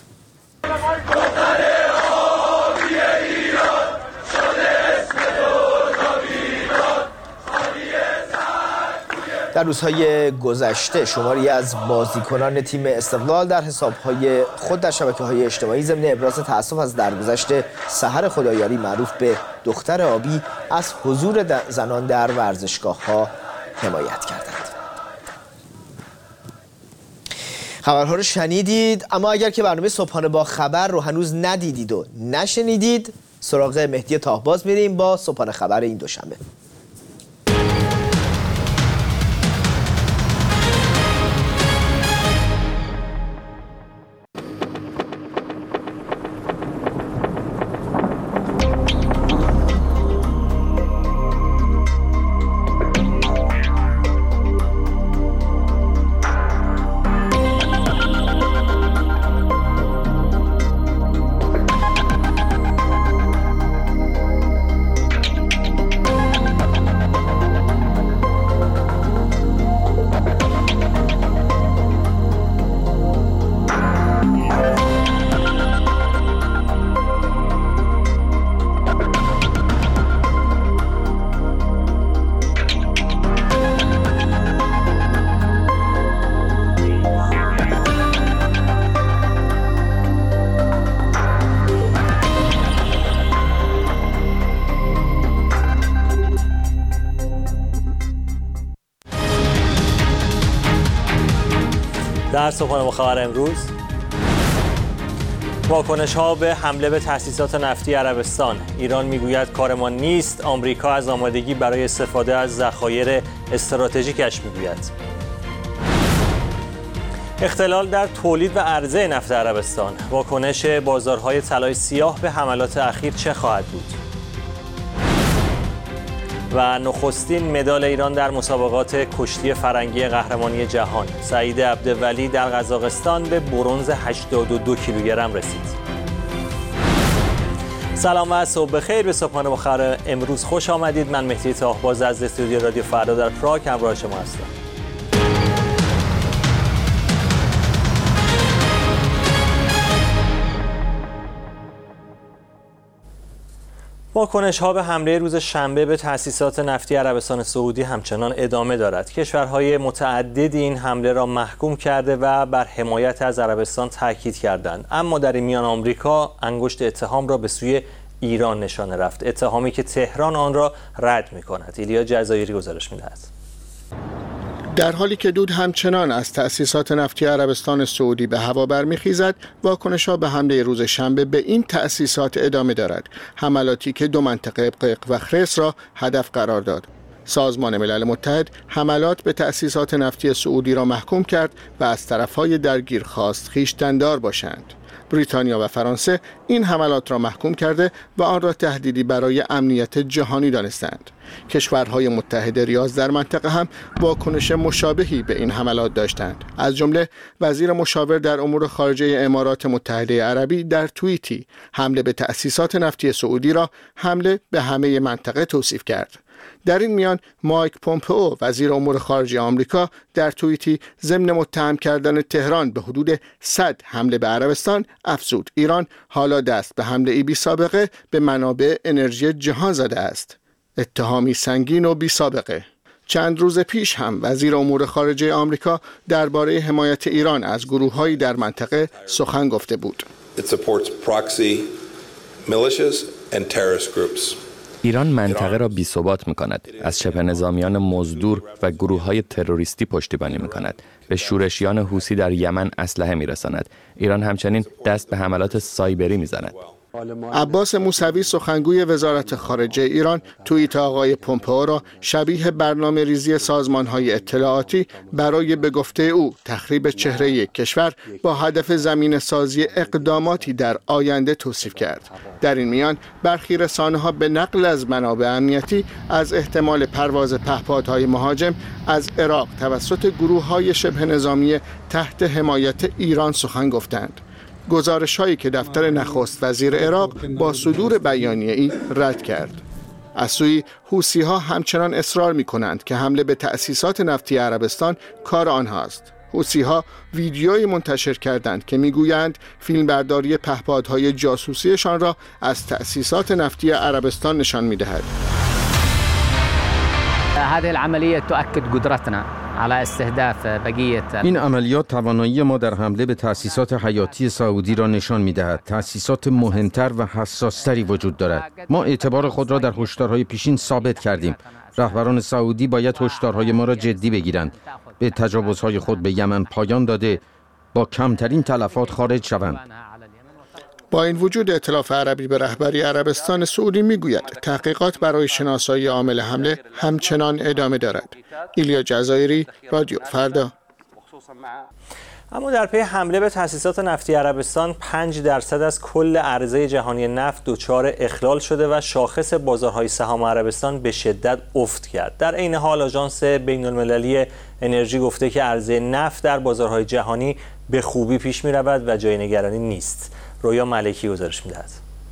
[SPEAKER 1] در روزهای گذشته شماری از بازیکنان تیم استقلال در حسابهای خود در شبکه‌های اجتماعی ضمن ابراز تأسف از درگذشت سحر خدایاری معروف به دختر آبی از حضور زنان در ورزشگاه‌ها حمایت کردند. خبرها رو شنیدید، اما اگر که برنامه صبحانه با خبر رو هنوز ندیدید و نشنیدید، سراغ مهدی تاهباز میریم با صبحانه خبر این دوشنبه.
[SPEAKER 3] در صبحانه با خبر امروز، واکنش‌ها به حمله به تأسیسات نفتی عربستان. ایران میگوید کار ما نیست. آمریکا از آمادگی برای استفاده از ذخایر استراتژیکش میگوید. اختلال در تولید و عرضه نفت عربستان. واکنش بازارهای طلای سیاه به حملات اخیر چه خواهد بود؟ و نخستین مدال ایران در مسابقات کشتی فرنگی قهرمانی جهان. سعید عبدولی در قزاقستان به برنز 82 کیلوگرم رسید. سلام و صبح بخیر. به صبحانه با خبر امروز خوش آمدید. من مهدی تاهباز از استودیو رادیو فردا در پراگ همراه شما هستم. واکنش‌ها به حمله روز شنبه به تأسیسات نفتی عربستان سعودی همچنان ادامه دارد. کشورهای متعددی این حمله را محکوم کرده و بر حمایت از عربستان تاکید کردند. اما در این میان آمریکا انگشت اتهام را به سوی ایران نشانه رفت. اتهامی که تهران آن را رد می‌کند. ایلیا جزایری گزارش می‌دهد.
[SPEAKER 4] در حالی که دود همچنان از تأسیسات نفتی عربستان سعودی به هوا برمیخیزد، واکنش‌ها به حمله روز شنبه به این تأسیسات ادامه دارد. حملاتی که دو منطقه قیق و خرس را هدف قرار داد. سازمان ملل متحد حملات به تأسیسات نفتی سعودی را محکوم کرد و از طرف‌های درگیر خواست خویشتن‌دار باشند. بریتانیا و فرانسه این حملات را محکوم کرده و آن را تهدیدی برای امنیت جهانی دانستند. کشورهای متحد ریاض در منطقه هم واکنش مشابهی به این حملات داشتند. از جمله وزیر مشاور در امور خارجه امارات متحده عربی در توییتی حمله به تأسیسات نفتی سعودی را حمله به همه منطقه توصیف کرد. در این میان مایک پومپئو وزیر امور خارجه آمریکا در توییتی ضمن متهم کردن تهران به حدود 100 حمله به عربستان افزود ایران حالا دست به حمله بی سابقه به منابع انرژی جهان زده است. اتهامی سنگین و بی سابقه. چند روز پیش هم وزیر امور خارجه آمریکا درباره حمایت ایران از گروه‌هایی در منطقه سخن گفته بود.
[SPEAKER 5] ایران منطقه را بی‌ثبات می‌کند، از شبه نظامیان مزدور و گروه‌های تروریستی پشتیبانی می‌کند، به شورشیان حوثی در یمن اسلحه می‌رساند. ایران همچنین دست به حملات سایبری می‌زند.
[SPEAKER 4] عباس موسوی سخنگوی وزارت خارجه ایران توییت آقای پومپئو را شبیه برنامه‌ریزی سازمان‌های اطلاعاتی برای به گفته او تخریب چهره یک کشور با هدف زمینه‌سازی اقداماتی در آینده توصیف کرد. در این میان برخی رسانه‌ها به نقل از منابع امنیتی از احتمال پرواز پهپادهای مهاجم از عراق توسط گروه‌های شبه نظامی تحت حمایت ایران سخن گفتند. گزارش‌هایی که دفتر نخست وزیر عراق با صدور بیانیه‌ای رد کرد. از سوی حوثی‌ها همچنان اصرار می‌کنند که حمله به تأسیسات نفتی عربستان کار آنهاست. حوثی‌ها ویدیویی منتشر کردند که می‌گویند فیلمبرداری پهپادهای جاسوسیشان را از تأسیسات نفتی عربستان نشان می‌دهد.
[SPEAKER 6] هذه العملية تؤكد قدرتنا على استهداف بقية.
[SPEAKER 7] این عملیات توانایی ما در حمله به تأسیسات حیاتی سعودی را نشان می‌دهد. تأسیسات مهمتر و حساس‌تری وجود دارد. ما اعتبار خود را در هشدارهای پیشین ثابت کردیم. رهبران سعودی باید هشدارهای ما را جدی بگیرند. به تجاوزهای خود به یمن پایان داده با کمترین تلفات خارج شوند.
[SPEAKER 4] با این وجود ائتلاف عربی به رهبری عربستان سعودی میگوید تحقیقات برای شناسایی عامل حمله همچنان ادامه دارد. ایلیا جزایری، رادیو فردا.
[SPEAKER 3] اما در پی حمله به تأسیسات نفتی عربستان 5% از کل عرضه جهانی نفت دچار اخلال شده و شاخص بازارهای سهام عربستان به شدت افت کرد. در عین حال آژانس بین‌المللی انرژی گفته که عرضه نفت در بازارهای جهانی به خوبی پیش می‌رود و جای نگرانی نیست. رویا ملکی گزارش می‌دهد.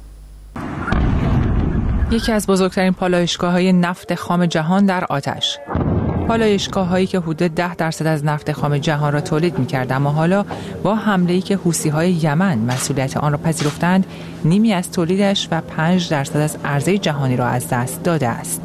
[SPEAKER 8] یکی از بزرگترین پالایشگاه‌های نفت خام جهان در آتش. پالایشگاه‌هایی که حدود 10% از نفت خام جهان را تولید می‌کرد، اما حالا با حمله‌ای که حوثی‌های یمن مسئولیت آن را پذیرفتند، نیمی از تولیدش و 5% از عرضه جهانی را از دست داده است.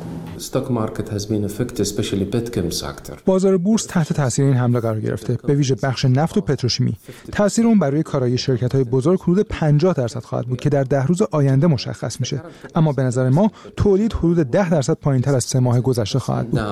[SPEAKER 9] بازار بورس تحت تاثیر این حمله قرار گرفته، به ویژه بخش نفت و پتروشیمی. تاثیر اون برای کارایی شرکت‌های بزرگ حدود 50% خواهد بود که در 10 روز آینده مشخص میشه. اما به نظر ما تولید حدود 10% پایین‌تر از 3 ماه گذشته خواهد بود.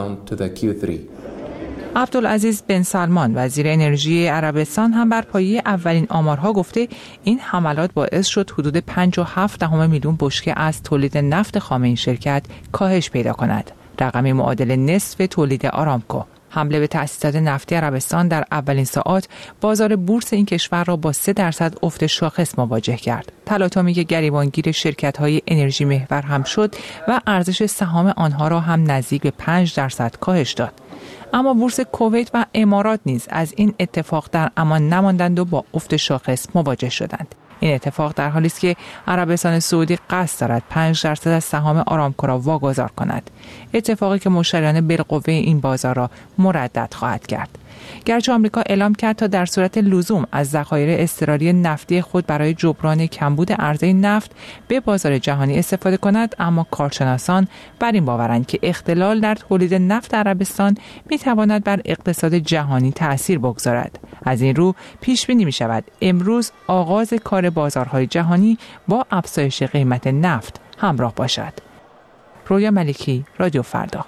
[SPEAKER 8] عبدالعزیز بن سلمان وزیر انرژی عربستان هم بر پایه اولین آمارها گفته این حملات باعث شد حدود 5.7 میلیون بشکه از تولید نفت خام این شرکت کاهش پیدا کند، رقمی معادل نصف تولید آرامکو. حمله به تأسیسات نفتی عربستان در اولین ساعات بازار بورس این کشور را با 3% افت شاخص مواجه کرد. تلاطمی که گریبانگیر شرکت‌های انرژی محور هم شد و ارزش سهام آنها را هم نزدیک به 5% کاهش داد. اما بورس کویت و امارات نیز از این اتفاق در امان نماندند و با افت شاخص مواجه شدند. این اتفاق در حالی است که عربستان سعودی قصد دارد 5% از سهام آرامکو را واگذار کند، اتفاقی که مشتریان بالقوه این بازار را مردد خواهد کرد. گرچه آمریکا اعلام کرد تا در صورت لزوم از ذخایر اضطراری نفتی خود برای جبران کمبود عرضه نفت به بازار جهانی استفاده کند، اما کارشناسان بر این باورند که اختلال در تولید نفت عربستان می‌تواند بر اقتصاد جهانی تأثیر بگذارد. از این رو پیش بینی می‌شود امروز آغاز کار بازارهای جهانی با افزایش قیمت نفت همراه باشد. رویا ملکی، رادیو فردا.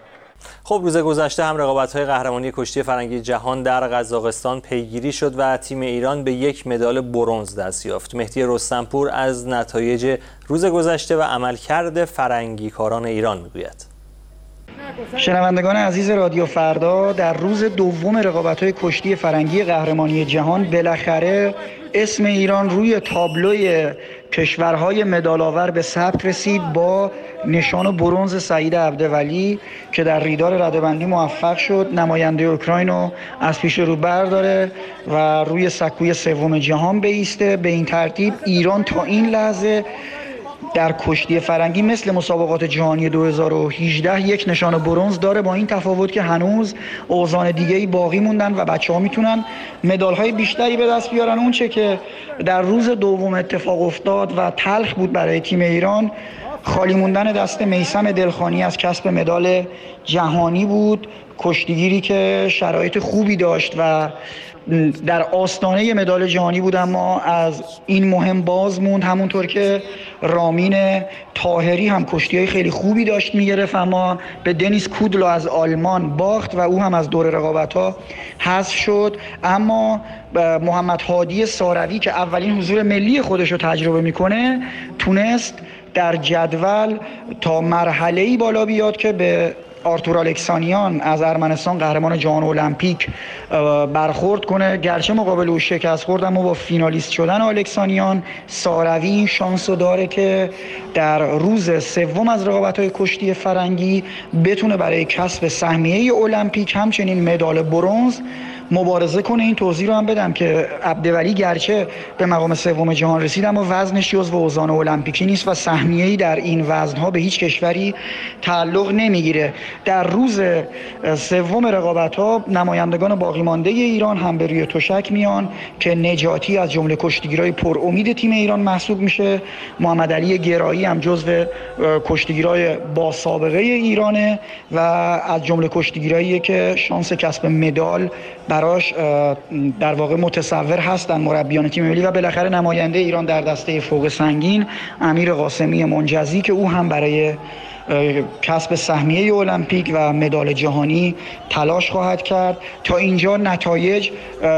[SPEAKER 3] خب روز گذشته هم رقابت‌های قهرمانی کشتی فرنگی جهان در قزاقستان پیگیری شد و تیم ایران به یک مدال برنز دست یافت. مهدی رستمپور از نتایج روز گذشته و عملکرد فرنگیکاران ایران میگوید.
[SPEAKER 10] شنوندگان عزیز رادیو فردا، در روز دوم رقابت‌های کشتی فرنگی قهرمانی جهان بالاخره اسم ایران روی تابلوی کشورهای مدال‌آور به ثبت رسید با نشان برنز سعید عبدولی که در ریدار رده‌بندی موفق شد نماینده اوکراین رو از پیش رو برداره و روی سکوی سوم جهان بایسته. به این ترتیب ایران تا این لحظه در کشتی فرنگی مثل مسابقات جهانی 2018 یک نشان برنز داره، با این تفاوت که هنوز اوزان دیگه‌ای باقی موندن و بچه‌ها میتونن مدال‌های بیشتری به دست بیارن. اون چه که در روز دوم اتفاق افتاد و تلخ بود برای تیم ایران، خالی موندن دست میثم دلخانی از کسب مدال جهانی بود. کشتیگیری که شرایط خوبی داشت و در آستانه مدال جهانی بود اما از این مهم باز موند. همونطور که رامین طاهری هم کشتی‌های خیلی خوبی داشت میگرفت اما به دنیس کودلو از آلمان باخت و او هم از دور رقابت‌ها حذف شد. اما محمد هادی ساروی که اولین حضور ملی خودش رو تجربه میکنه تونست در جدول تا مرحله‌ای بالا بیاد که به آرتور الکسانیان از ارمنستان قهرمان جهان المپیک برخورد کنه. گرچه مقابل او شکست خورد اما با فینالیست شدن الکسانیان ساروی این شانس رو داره که در روز سوم از رقابت‌های کشتی فرنگی بتونه برای کسب سهمیه المپیک همچنین مدال برنز مبارزه کنه. این توضیح رو هم بدم که عبدولی گرچه به مقام سوم جهان رسید اما وزنش جزو اوزان المپیکی نیست و سهمیه‌ای در این وزن‌ها به هیچ کشوری تعلق نمیگیره. در روز سوم رقابت‌ها نمایندگان باقی مانده ایران هم به روی تشک میان که نجاتی از جمله کشتیگیرای پر امید تیم ایران محسوب میشه. محمد علی گرایی هم جزو کشتیگیرای با سابقه ایرانه و از جمله کشتیگیرایی که شانس کسب مدال براش در واقع متصور هستن مربیان تیم ملی. و بالاخره نماینده ایران در دسته فوق سنگین امیر قاسمی منجزی که او هم برای کسب سهمیه المپیک و مدال جهانی تلاش خواهد کرد. تا اینجا نتایج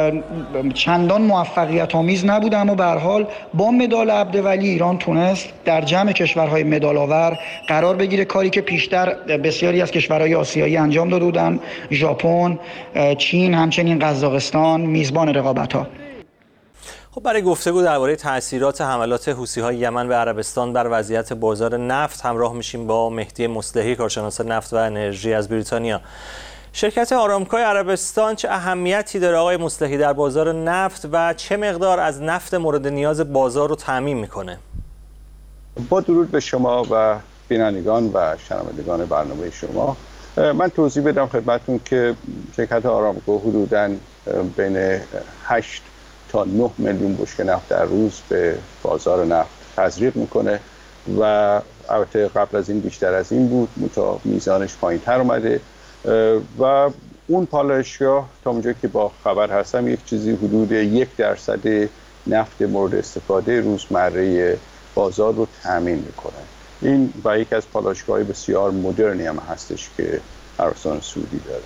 [SPEAKER 10] چندان موفقیت آمیز نبود اما به هر حال با مدال عبدولی ایران تونست در جمع کشورهای مدال آور قرار بگیره، کاری که پیشتر بسیاری از کشورهای آسیایی انجام داده بودند. ژاپن، چین، همچنین قزاقستان میزبان رقابت‌ها.
[SPEAKER 3] خب برای گفتگو درباره تأثیرات حملات حوثی‌های یمن و عربستان بر وضعیت بازار نفت همراه میشیم با مهدی مصلحی، کارشناس نفت و انرژی از بریتانیا. شرکت آرامکو عربستان چه اهمیتی داره آقای مصلحی در بازار نفت و چه مقدار از نفت مورد نیاز بازار رو تامین میکنه؟
[SPEAKER 11] با درود به شما و بینندگان و شنوندگان برنامه شما، من توضیح بدم خدمتتون که شرکت آرامکو حدوداً بین 8 تا 9 میلیون بشکه نفت در روز به بازار نفت تزریق میکنه و البته قبل از این بیشتر از این بود، تا میزانش پایین‌تر اومده و اون پالایشگاه تا اونجایی که با خبر هستم یک چیزی حدود 1% نفت مورد استفاده روزمره بازار رو تامین میکنه. این و یک از پالایشگاه‌های بسیار مدرنی هم هستش که عربستان سعودی داره.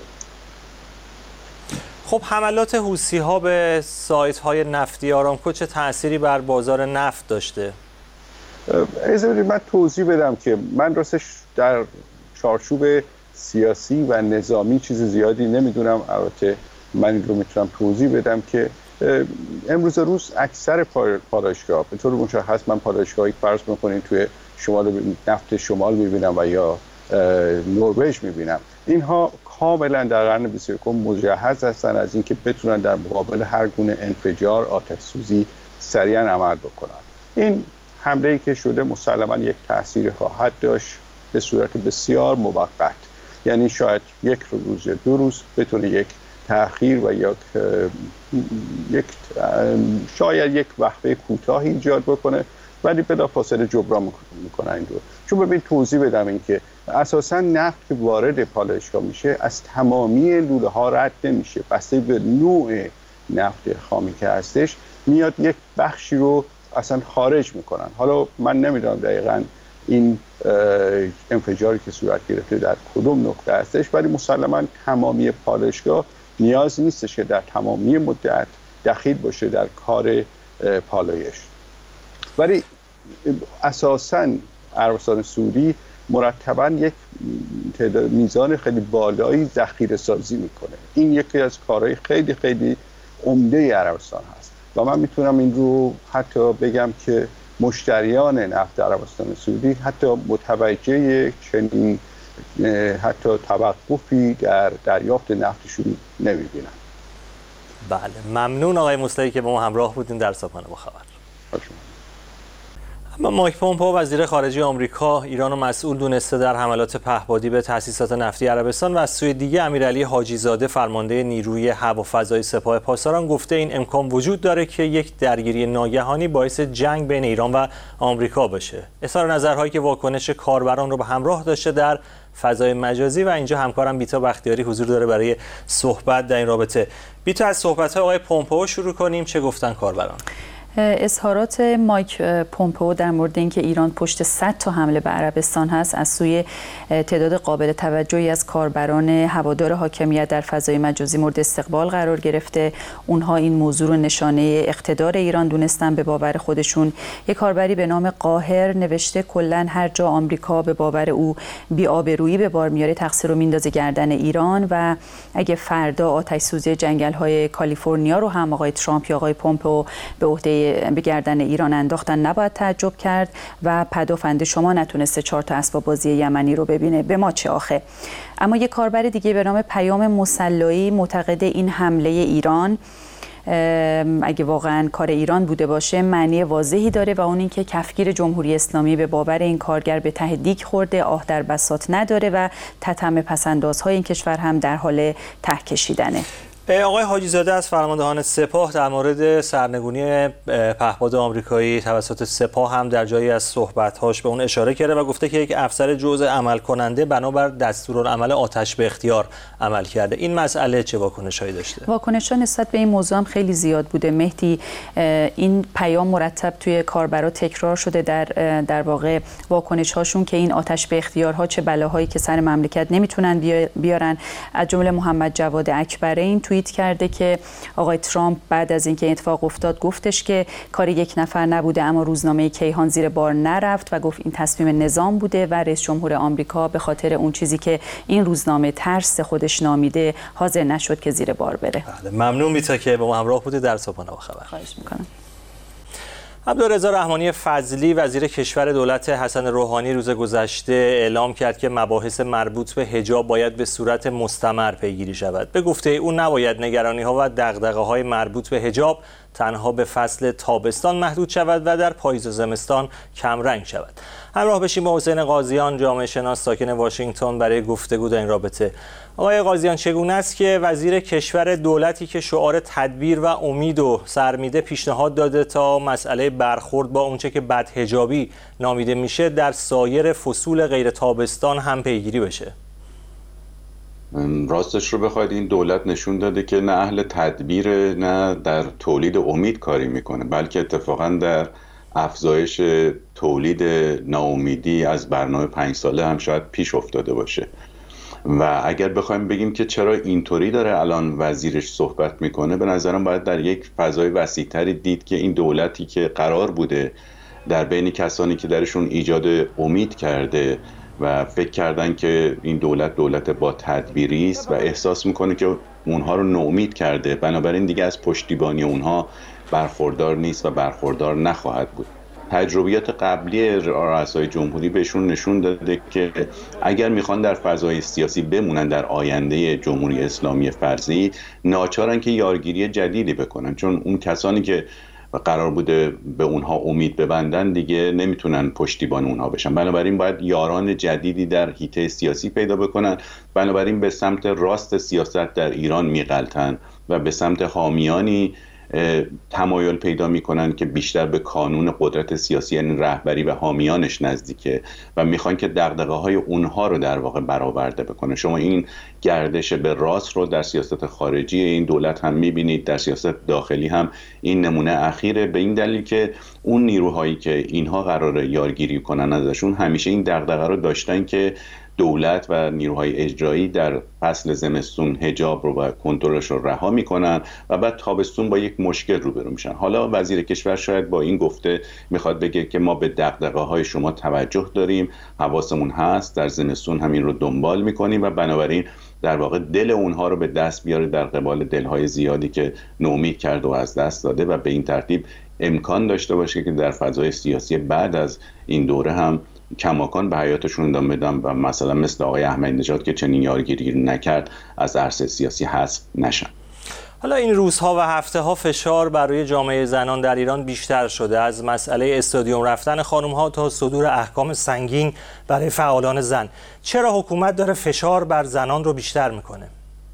[SPEAKER 3] خب حملات حوثی‌ها به سایت‌های نفتی آرامکو چه تأثیری بر بازار نفت داشته؟
[SPEAKER 11] اجازه بدید من توضیح بدم که من راستش در چارچوب سیاسی و نظامی چیز زیادی نمیدونم. البته من این رو میتونم توضیح بدم که امروز روز اکثر پالایشگاه به طور مشخص من پالایشگاهی فرض می‌کنین توی شمال نفت شمال می‌بینم و یا نروژ می‌بینم، اینها کاملا در قرن 21 مجهز هستن از اینکه بتونن در مقابل هر گونه انفجار آتش سوزی سریعا عمل بکنن. این حمله‌ای که شده مسلما یک تأثیر خواهد داشت به صورت بسیار موقت، یعنی شاید یک روز یا 2 روز بتونه یک تأخیر و شاید یک وقفه کوتاهی ایجاد بکنه ولی بلافاصله جبران میکنه این رو. چون ببین توضیح بدم این که اساسا نفت که وارد پالایشگاه میشه از تمامی لوله ها رد نمیشه، بسته به نوع نفت خامی که هستش میاد یک بخشی رو اصلا خارج میکنن. حالا من نمیدونم دقیقاً این انفجاری که صورت گرفته در کدوم نقطه هستش ولی مسلماً تمامی پالایشگاه نیاز نیستش که در تمامی مدت دخیل باشه در کار پالایش. ولی اساساً عربستان سعودی مرتباً یک میزان خیلی بالایی ذخیره سازی میکنه. این یکی از کارهای خیلی خیلی عمده عربستان هست و من میتونم این رو حتی بگم که مشتریان نفت عربستان سعودی حتی متوجه چنین حتی توقفی در دریافت نفتشون نمیبینن.
[SPEAKER 3] بله، ممنون آقای مصلحی که با ما همراه بودین در صبحانه با خبر. اما مایک پومپئو وزیر خارجه آمریکا ایران رو مسئول دونسته در حملات پهپادی به تأسیسات نفتی عربستان و از سوی دیگه امیرعلی حاجی زاده فرمانده نیروی هوافضایی سپاه پاسداران گفته این امکان وجود داره که یک درگیری ناگهانی باعث جنگ بین ایران و آمریکا بشه. اظهار نظرهایی که واکنش کاربران رو به همراه داشته در فضای مجازی و اینجا همکارم بیتا بختیاری حضور داره برای صحبت در این رابطه. بیتا، از صحبت‌های آقای پومپئو شروع کنیم. چه گفتن کاربران؟
[SPEAKER 12] اظهارات مایک پومپئو در مورد اینکه ایران پشت 100 تا حمله به عربستان هست از سوی تعداد قابل توجهی از کاربران هوادار حاکمیت در فضای مجازی مورد استقبال قرار گرفته. اونها این موضوع رو نشانه اقتدار ایران دونستن به باور خودشون. یک کاربری به نام قاهر نوشته کلاً هر جا آمریکا به باور او بی‌آبرویی به بار میاره تقصیر رو میندازه گردن ایران و اگه فردا آتش سوزی جنگل‌های کالیفرنیا رو هم آقای ترامپ یا آقای پومپئو به عهده به گردن ایران انداختن نباید تعجب کرد و پدافند شما نتونسته 4 تا اسباب بازی یمنی رو ببینه، به ما چه آخه. اما یک کاربر دیگه به نام پیام مسلایی معتقد این حمله ایران اگه واقعا کار ایران بوده باشه معنی واضحی داره و اون اینکه کفگیر جمهوری اسلامی به باور این کارگر به ته دیگ خورده، آه در بساط نداره و تتمه پسندازهای این کشور هم در حال ته کشیدنه.
[SPEAKER 3] آقای حاجی زاده از فرماندهان سپاه در مورد سرنگونی پهپاد آمریکایی توسط سپاه هم در جایی از صحبت‌هاش به اون اشاره کرده و گفته که یک افسر جزء عمل کننده بنابر دستورالعمل آتش به اختیار عمل کرده. این مسئله چه واکنش‌هایی داشته؟
[SPEAKER 12] واکنش‌ها نسبت به این موضوع هم خیلی زیاد بوده. مهدی، این پیام مرتب توی کاربرا تکرار شده در واقع واکنش‌هاشون که این آتش به اختیارها چه بلاهایی که سر مملکت نمیتونن بیارن. از جمله محمد جواد اکبرین توییت کرده که آقای ترامپ بعد از اینکه اتفاق افتاد گفتش که کار یک نفر نبوده اما روزنامه کیهان زیر بار نرفت و گفت این تصمیم نظام بوده و رئیس جمهور آمریکا به خاطر اون چیزی که این روزنامه ترس خودش نامیده حاضر نشد که زیر بار بره.
[SPEAKER 3] ممنون میتا که با ما همراه بودید در صبحانه با خبر.
[SPEAKER 12] خواهش میکنم.
[SPEAKER 3] عبدالرضا رحمانی فضلی وزیر کشور دولت حسن روحانی روز گذشته اعلام کرد که مباحث مربوط به حجاب باید به صورت مستمر پیگیری شود. به گفته او نباید نگرانی‌ها و دغدغه‌های مربوط به حجاب تنها به فصل تابستان محدود شود و در پاییز و زمستان کمرنگ شود. همراه بشیم با حسین قاضیان، جامعه شناس ساکن واشنگتن، برای گفتگو در این رابطه. آقای قاضیان، چگونه است که وزیر کشور دولتی که شعار تدبیر و امید و سر میده پیشنهاد داده تا مسئله برخورد با اونچه که بدحجابی نامیده میشه در سایر فصول غیر تابستان هم پیگیری بشه؟
[SPEAKER 13] راستش رو بخواید این دولت نشون داده که نه اهل تدبیر نه در تولید امید کاری میکنه، بلکه اتفاقا در افزایش تولید ناامیدی از برنامه 5 ساله هم شاید پیش افتاده باشه. و اگر بخوایم بگیم که چرا اینطوری داره الان وزیرش صحبت میکنه، به نظرم باید در یک فضای وسیع‌تری دید که این دولتی که قرار بوده در بین کسانی که درشون ایجاد امید کرده و فکر کردن که این دولت با تدبیری است و احساس میکنه که اونها رو ناامید کرده، بنابراین دیگه از پشتیبانی اونها برخوردار نیست و برخوردار نخواهد بود. تجربیات قبلی رؤسای جمهوری بهشون نشون داده که اگر میخوان در فضای سیاسی بمونن در آینده جمهوری اسلامی فرضی، ناچارن که یارگیری جدیدی بکنن، چون اون کسانی که قرار بوده به اونها امید ببندن دیگه نمیتونن پشتیبان اونها بشن. بنابراین باید یاران جدیدی در حیطه سیاسی پیدا بکنن. بنابراین به سمت راست سیاست در ایران میغلطن و به سمت حامیانی تمایل پیدا میکنن که بیشتر به کانون قدرت سیاسی یعنی رهبری و حامیانش نزدیکه و میخوان که دغدغه‌های اونها رو در واقع برآورده بکنه. شما این گردش به راست رو در سیاست خارجی این دولت هم میبینید، در سیاست داخلی هم این نمونه اخیره، به این دلیل که اون نیروهایی که اینها قراره یارگیری کنن ازشون همیشه این دغدغه رو داشتن که دولت و نیروهای اجرایی در فصل زمستون حجاب رو و کنترلش رو رها میکنن و بعد تابستون با یک مشکل روبرو میشن. حالا وزیر کشور شاید با این گفته میخواد بگه که ما به دغدغه‌های شما توجه داریم، حواسمون هست، در زمستون همین رو دنبال میکنیم و بنابراین در واقع دل اونها رو به دست بیاره در قبال دلهای زیادی که نومید کرده و از دست داده و به این ترتیب امکان داشته باشه که در فضای سیاسی بعد از این دوره هم کماکان به حیاتشون ادامه بدن و مثلا مثل آقای احمدی نژاد که چنین یارگیری نکرد از عرصه سیاسی حذف نشن.
[SPEAKER 3] حالا این روزها و هفته‌ها فشار برای جامعه زنان در ایران بیشتر شده، از مسئله استادیوم رفتن خانم‌ها تا صدور احکام سنگین برای فعالان زن. چرا حکومت داره فشار بر زنان رو بیشتر میکنه؟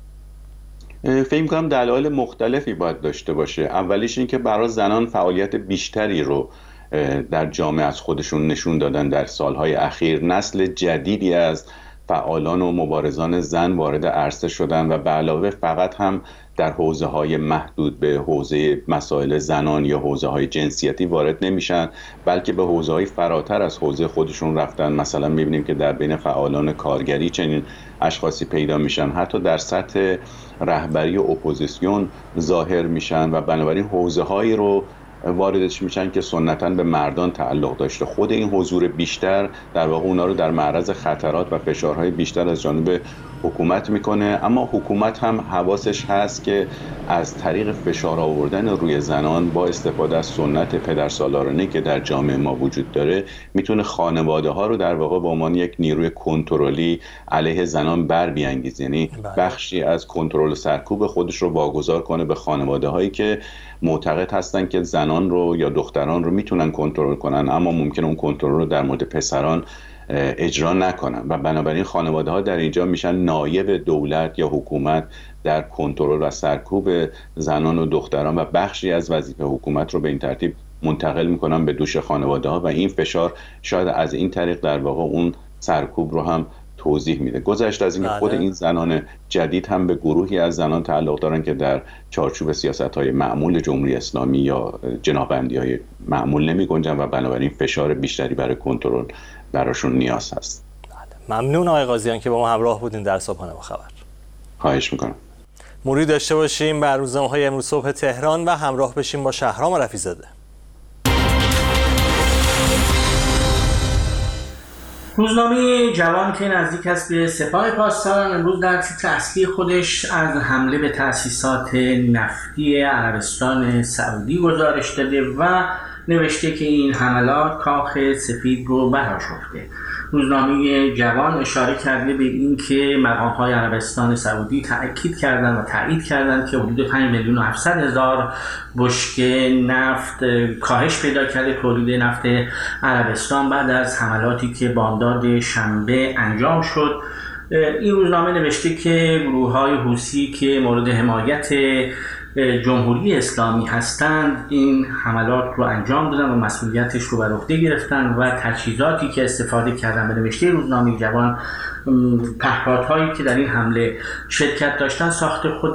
[SPEAKER 13] فکر می‌کنم دلایل مختلفی باید داشته باشه. اولیش این که برای زنان فعالیت بیشتری رو در جامعه از خودشون نشون دادن در سالهای اخیر. نسل جدیدی از فعالان و مبارزان زن وارد عرصه شدن و به علاوه فقط هم در حوزه‌های محدود به حوزه مسائل زنان یا حوزه‌های جنسیتی وارد نمیشن، بلکه به حوزه‌های فراتر از حوزه خودشون رفتن. مثلا می‌بینیم که در بین فعالان کارگری چنین اشخاصی پیدا میشن، حتی در سطح رهبری اپوزیسیون ظاهر میشن و بنابراین حوزه‌هایی رو واردش میشن که سنتاً به مردان تعلق داشته. خود این حضور بیشتر در واقع اونا رو در معرض خطرات و فشارهای بیشتر از جانب حکومت میکنه، اما حکومت هم حواسش هست که از طریق فشار آوردن روی زنان با استفاده از سنت پدرسالارانه که در جامعه ما وجود داره میتونه خانواده ها رو در واقع به عنوان یک نیروی کنترلی علیه زنان بر بیانگیزه، یعنی بخشی از کنترل سرکوب خودش رو واگذار کنه به خانواده هایی که معتقد هستن که زنان رو یا دختران رو میتونن کنترل کنن، اما ممکن اون کنترل رو در مورد پسران اجرا نکنن و بنابراین خانواده ها در اینجا میشن نایب دولت یا حکومت در کنترل و سرکوب زنان و دختران و بخشی از وظیفه حکومت رو به این ترتیب منتقل میکنن به دوش خانواده ها و این فشار شاید از این طریق در واقع اون سرکوب رو هم توضیح میده. گذشته از این خود این زنان جدید هم به گروهی از زنان تعلق دارن که در چارچوب سیاست‌های معمول جمهوری اسلامی یا جناح‌بندی‌های معمول نمی‌گنجن و بنابراین فشار بیشتری برای کنترل براشون نیاز هست.
[SPEAKER 3] ممنون آقای قاضیان که با ما همراه بودین در صبحانه با خبر.
[SPEAKER 13] خواهش میکنم.
[SPEAKER 3] مرور داشته باشیم بر روزنامه‌های امروز صبح تهران و همراه بشیم با شهرام رفیع‌زاده.
[SPEAKER 14] روزنامه جوان که نزدیک است به سپاه پاسداران امروز در تیتر اصلی خودش از حمله به تأسیسات نفتی عربستان سعودی گزارش داده و نوشته که این حملات کاخ سفید رو برآشفته. روزنامه جوان اشاره کرده به این که مقام‌های عربستان سعودی تأکید کردند و تایید کردند که حدود 5,700,000 بشکه نفت کاهش پیدا کرده تولید نفت عربستان بعد از حملاتی که بامداد شنبه انجام شد. این روزنامه نوشته که گروه‌های حوثی که مورد حمایت جمهوری اسلامی هستند این حملات رو انجام دادن و مسئولیتش رو بر عهده گرفتن و تجهیزاتی که استفاده کردن. به نوشته روزنامه جوان پهپادهایی که در این حمله شرکت داشتن ساخت خود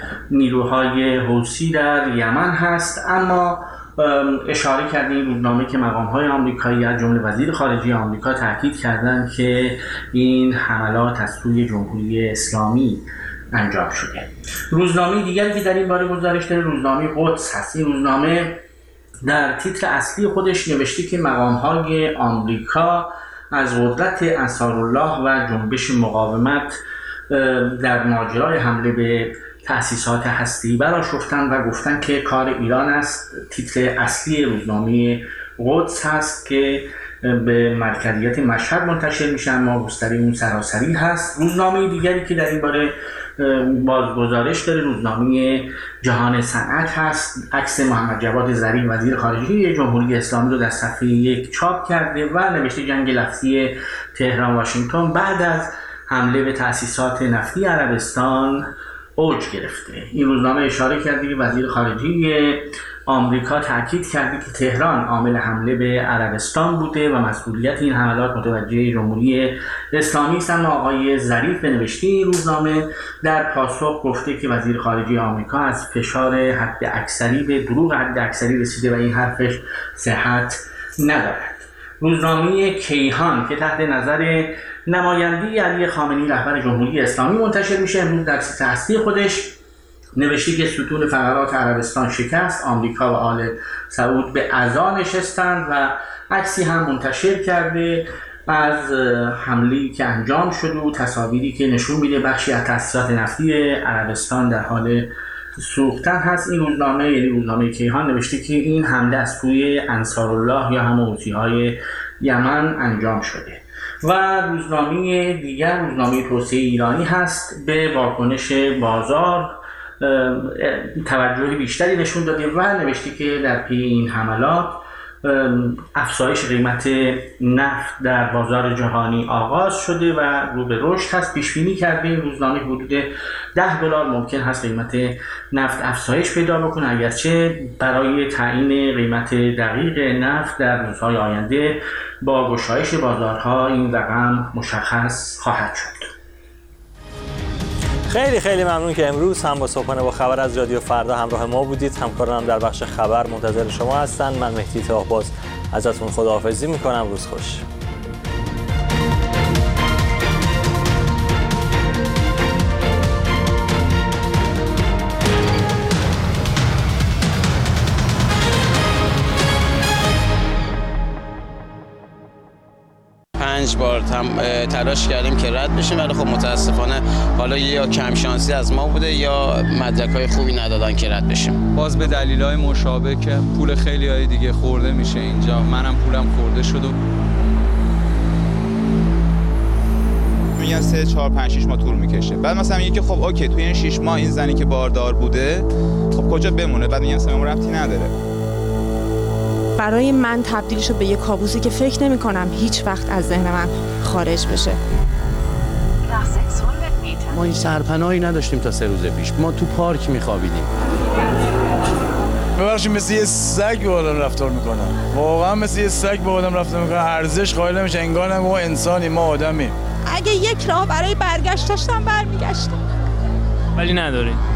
[SPEAKER 14] نیروهای حوثی در یمن هست، اما اشاره کرده این روزنامه که مقام‌های آمریکایی از جمله وزیر خارجه آمریکا تاکید کردند که این حملات از سوی جمهوری اسلامی انجام شده. روزنامه دیگری که در این باره گزارش داره روزنامه قدس هست. این روزنامه در تیتر اصلی خودش نوشته که مقام‌های آمریکا از قدرت انصارالله و جنبش مقاومت در ماجرای حمله به تأسیسات هسته‌ای برآشفتند و گفتند که کار ایران است. تیتر اصلی روزنامه قدس هست که به مرکزیت مشهد منتشر میشه اما گستره اون سراسری هست. روزنامه دیگری که در این باره بازگزارش داره روزنامه جهان صنعت هست. عکس محمد جواد ظریف وزیر خارجه جمهوری اسلامی رو در صفحه 1 چاپ کرده و نوشته جنگ لفظی تهران واشنگتن بعد از حمله به تأسیسات نفتی عربستان اوج گرفته. این روزنامه اشاره کرده که وزیر خارجه آمریکا تاکید کرده که تهران عامل حمله به عربستان بوده و مسئولیت این حملات متوجه جمهوری اسلامی است. اما آقای ظریف به نوشته این روزنامه در پاسخ گفته که وزیر خارجه آمریکا از فشار حد اکثری به دروغ حد اکثری رسیده و این حرفش صحت ندارد. روزنامه کیهان که تحت نظر نماینده علی خامنه‌ای رهبر جمهوری اسلامی منتشر میشه امروز در تیتر اصلی خودش نوشته که ستون فقرات عربستان شکست، آمریکا و آل سعود به عزا نشستند و عکسی هم منتشر کرده از حمله‌ای که انجام شده و تصاویری که نشون میده بخشی از تأسیسات نفتی عربستان در حال سوختن هست. این روزنامه یعنی روزنامه کیهان نوشته که این حمله از سوی انصارالله یا همون حوثی‌های یمن انجام شده. و روزنامه دیگر روزنامه توسعه ایرانی هست به واکنش بازار توجه بیشتری نشون داده و نوشته که در پی این حملات افزایش قیمت نفت در بازار جهانی آغاز شده و رو به رشد هست. پیش بینی کرده این روزنامه حدود $10 ممکن هست قیمت نفت افزایش پیدا بکنه، اگرچه برای تعیین قیمت دقیق نفت در روزهای آینده با گشایش بازارها این رقم مشخص خواهد شد.
[SPEAKER 3] خیلی خیلی ممنون که امروز هم با صبحانه با خبر از رادیو فردا همراه ما بودید. همکارانم در بخش خبر منتظر شما هستند. من مهدی تاهباز ازتون خداحافظی میکنم. روز خوش.
[SPEAKER 15] پنج بار تلاش کردیم که رد بشیم، ولی خب متاسفانه حالا یا کم شانسی از ما بوده یا مدرک‌های خوبی ندادن که رد بشیم.
[SPEAKER 16] باز به دلایل مشابه که پول خیلی‌های دیگه خورده میشه اینجا، منم پولم خورده شد.
[SPEAKER 17] میگن 3 4 5 6 ماه طول میکشه. بعد مثلا میگه که خب اوکی توی این 6 ماه این زنی که باردار بوده خب کجا بمونه؟ بعد میگن مثلا ربطی نداره.
[SPEAKER 18] برای من تبدیل شد به یک کابوسی که فکر نمی کنم هیچ وقت از ذهن من خارج بشه.
[SPEAKER 19] ما این سرپناهی نداشتیم تا 3 روز پیش. ما تو پارک میخوابیدیم.
[SPEAKER 20] ببخشید مثل یه سگ با آدم رفتار میکنن. واقعا مثل یه سگ با آدم رفتار میکنن. ارزش قائل نمیشه. انگار ما انسانی، ما آدمی.
[SPEAKER 18] اگه یک راه برای برگشت داشتم برمیگشتم.
[SPEAKER 21] ولی نداریم.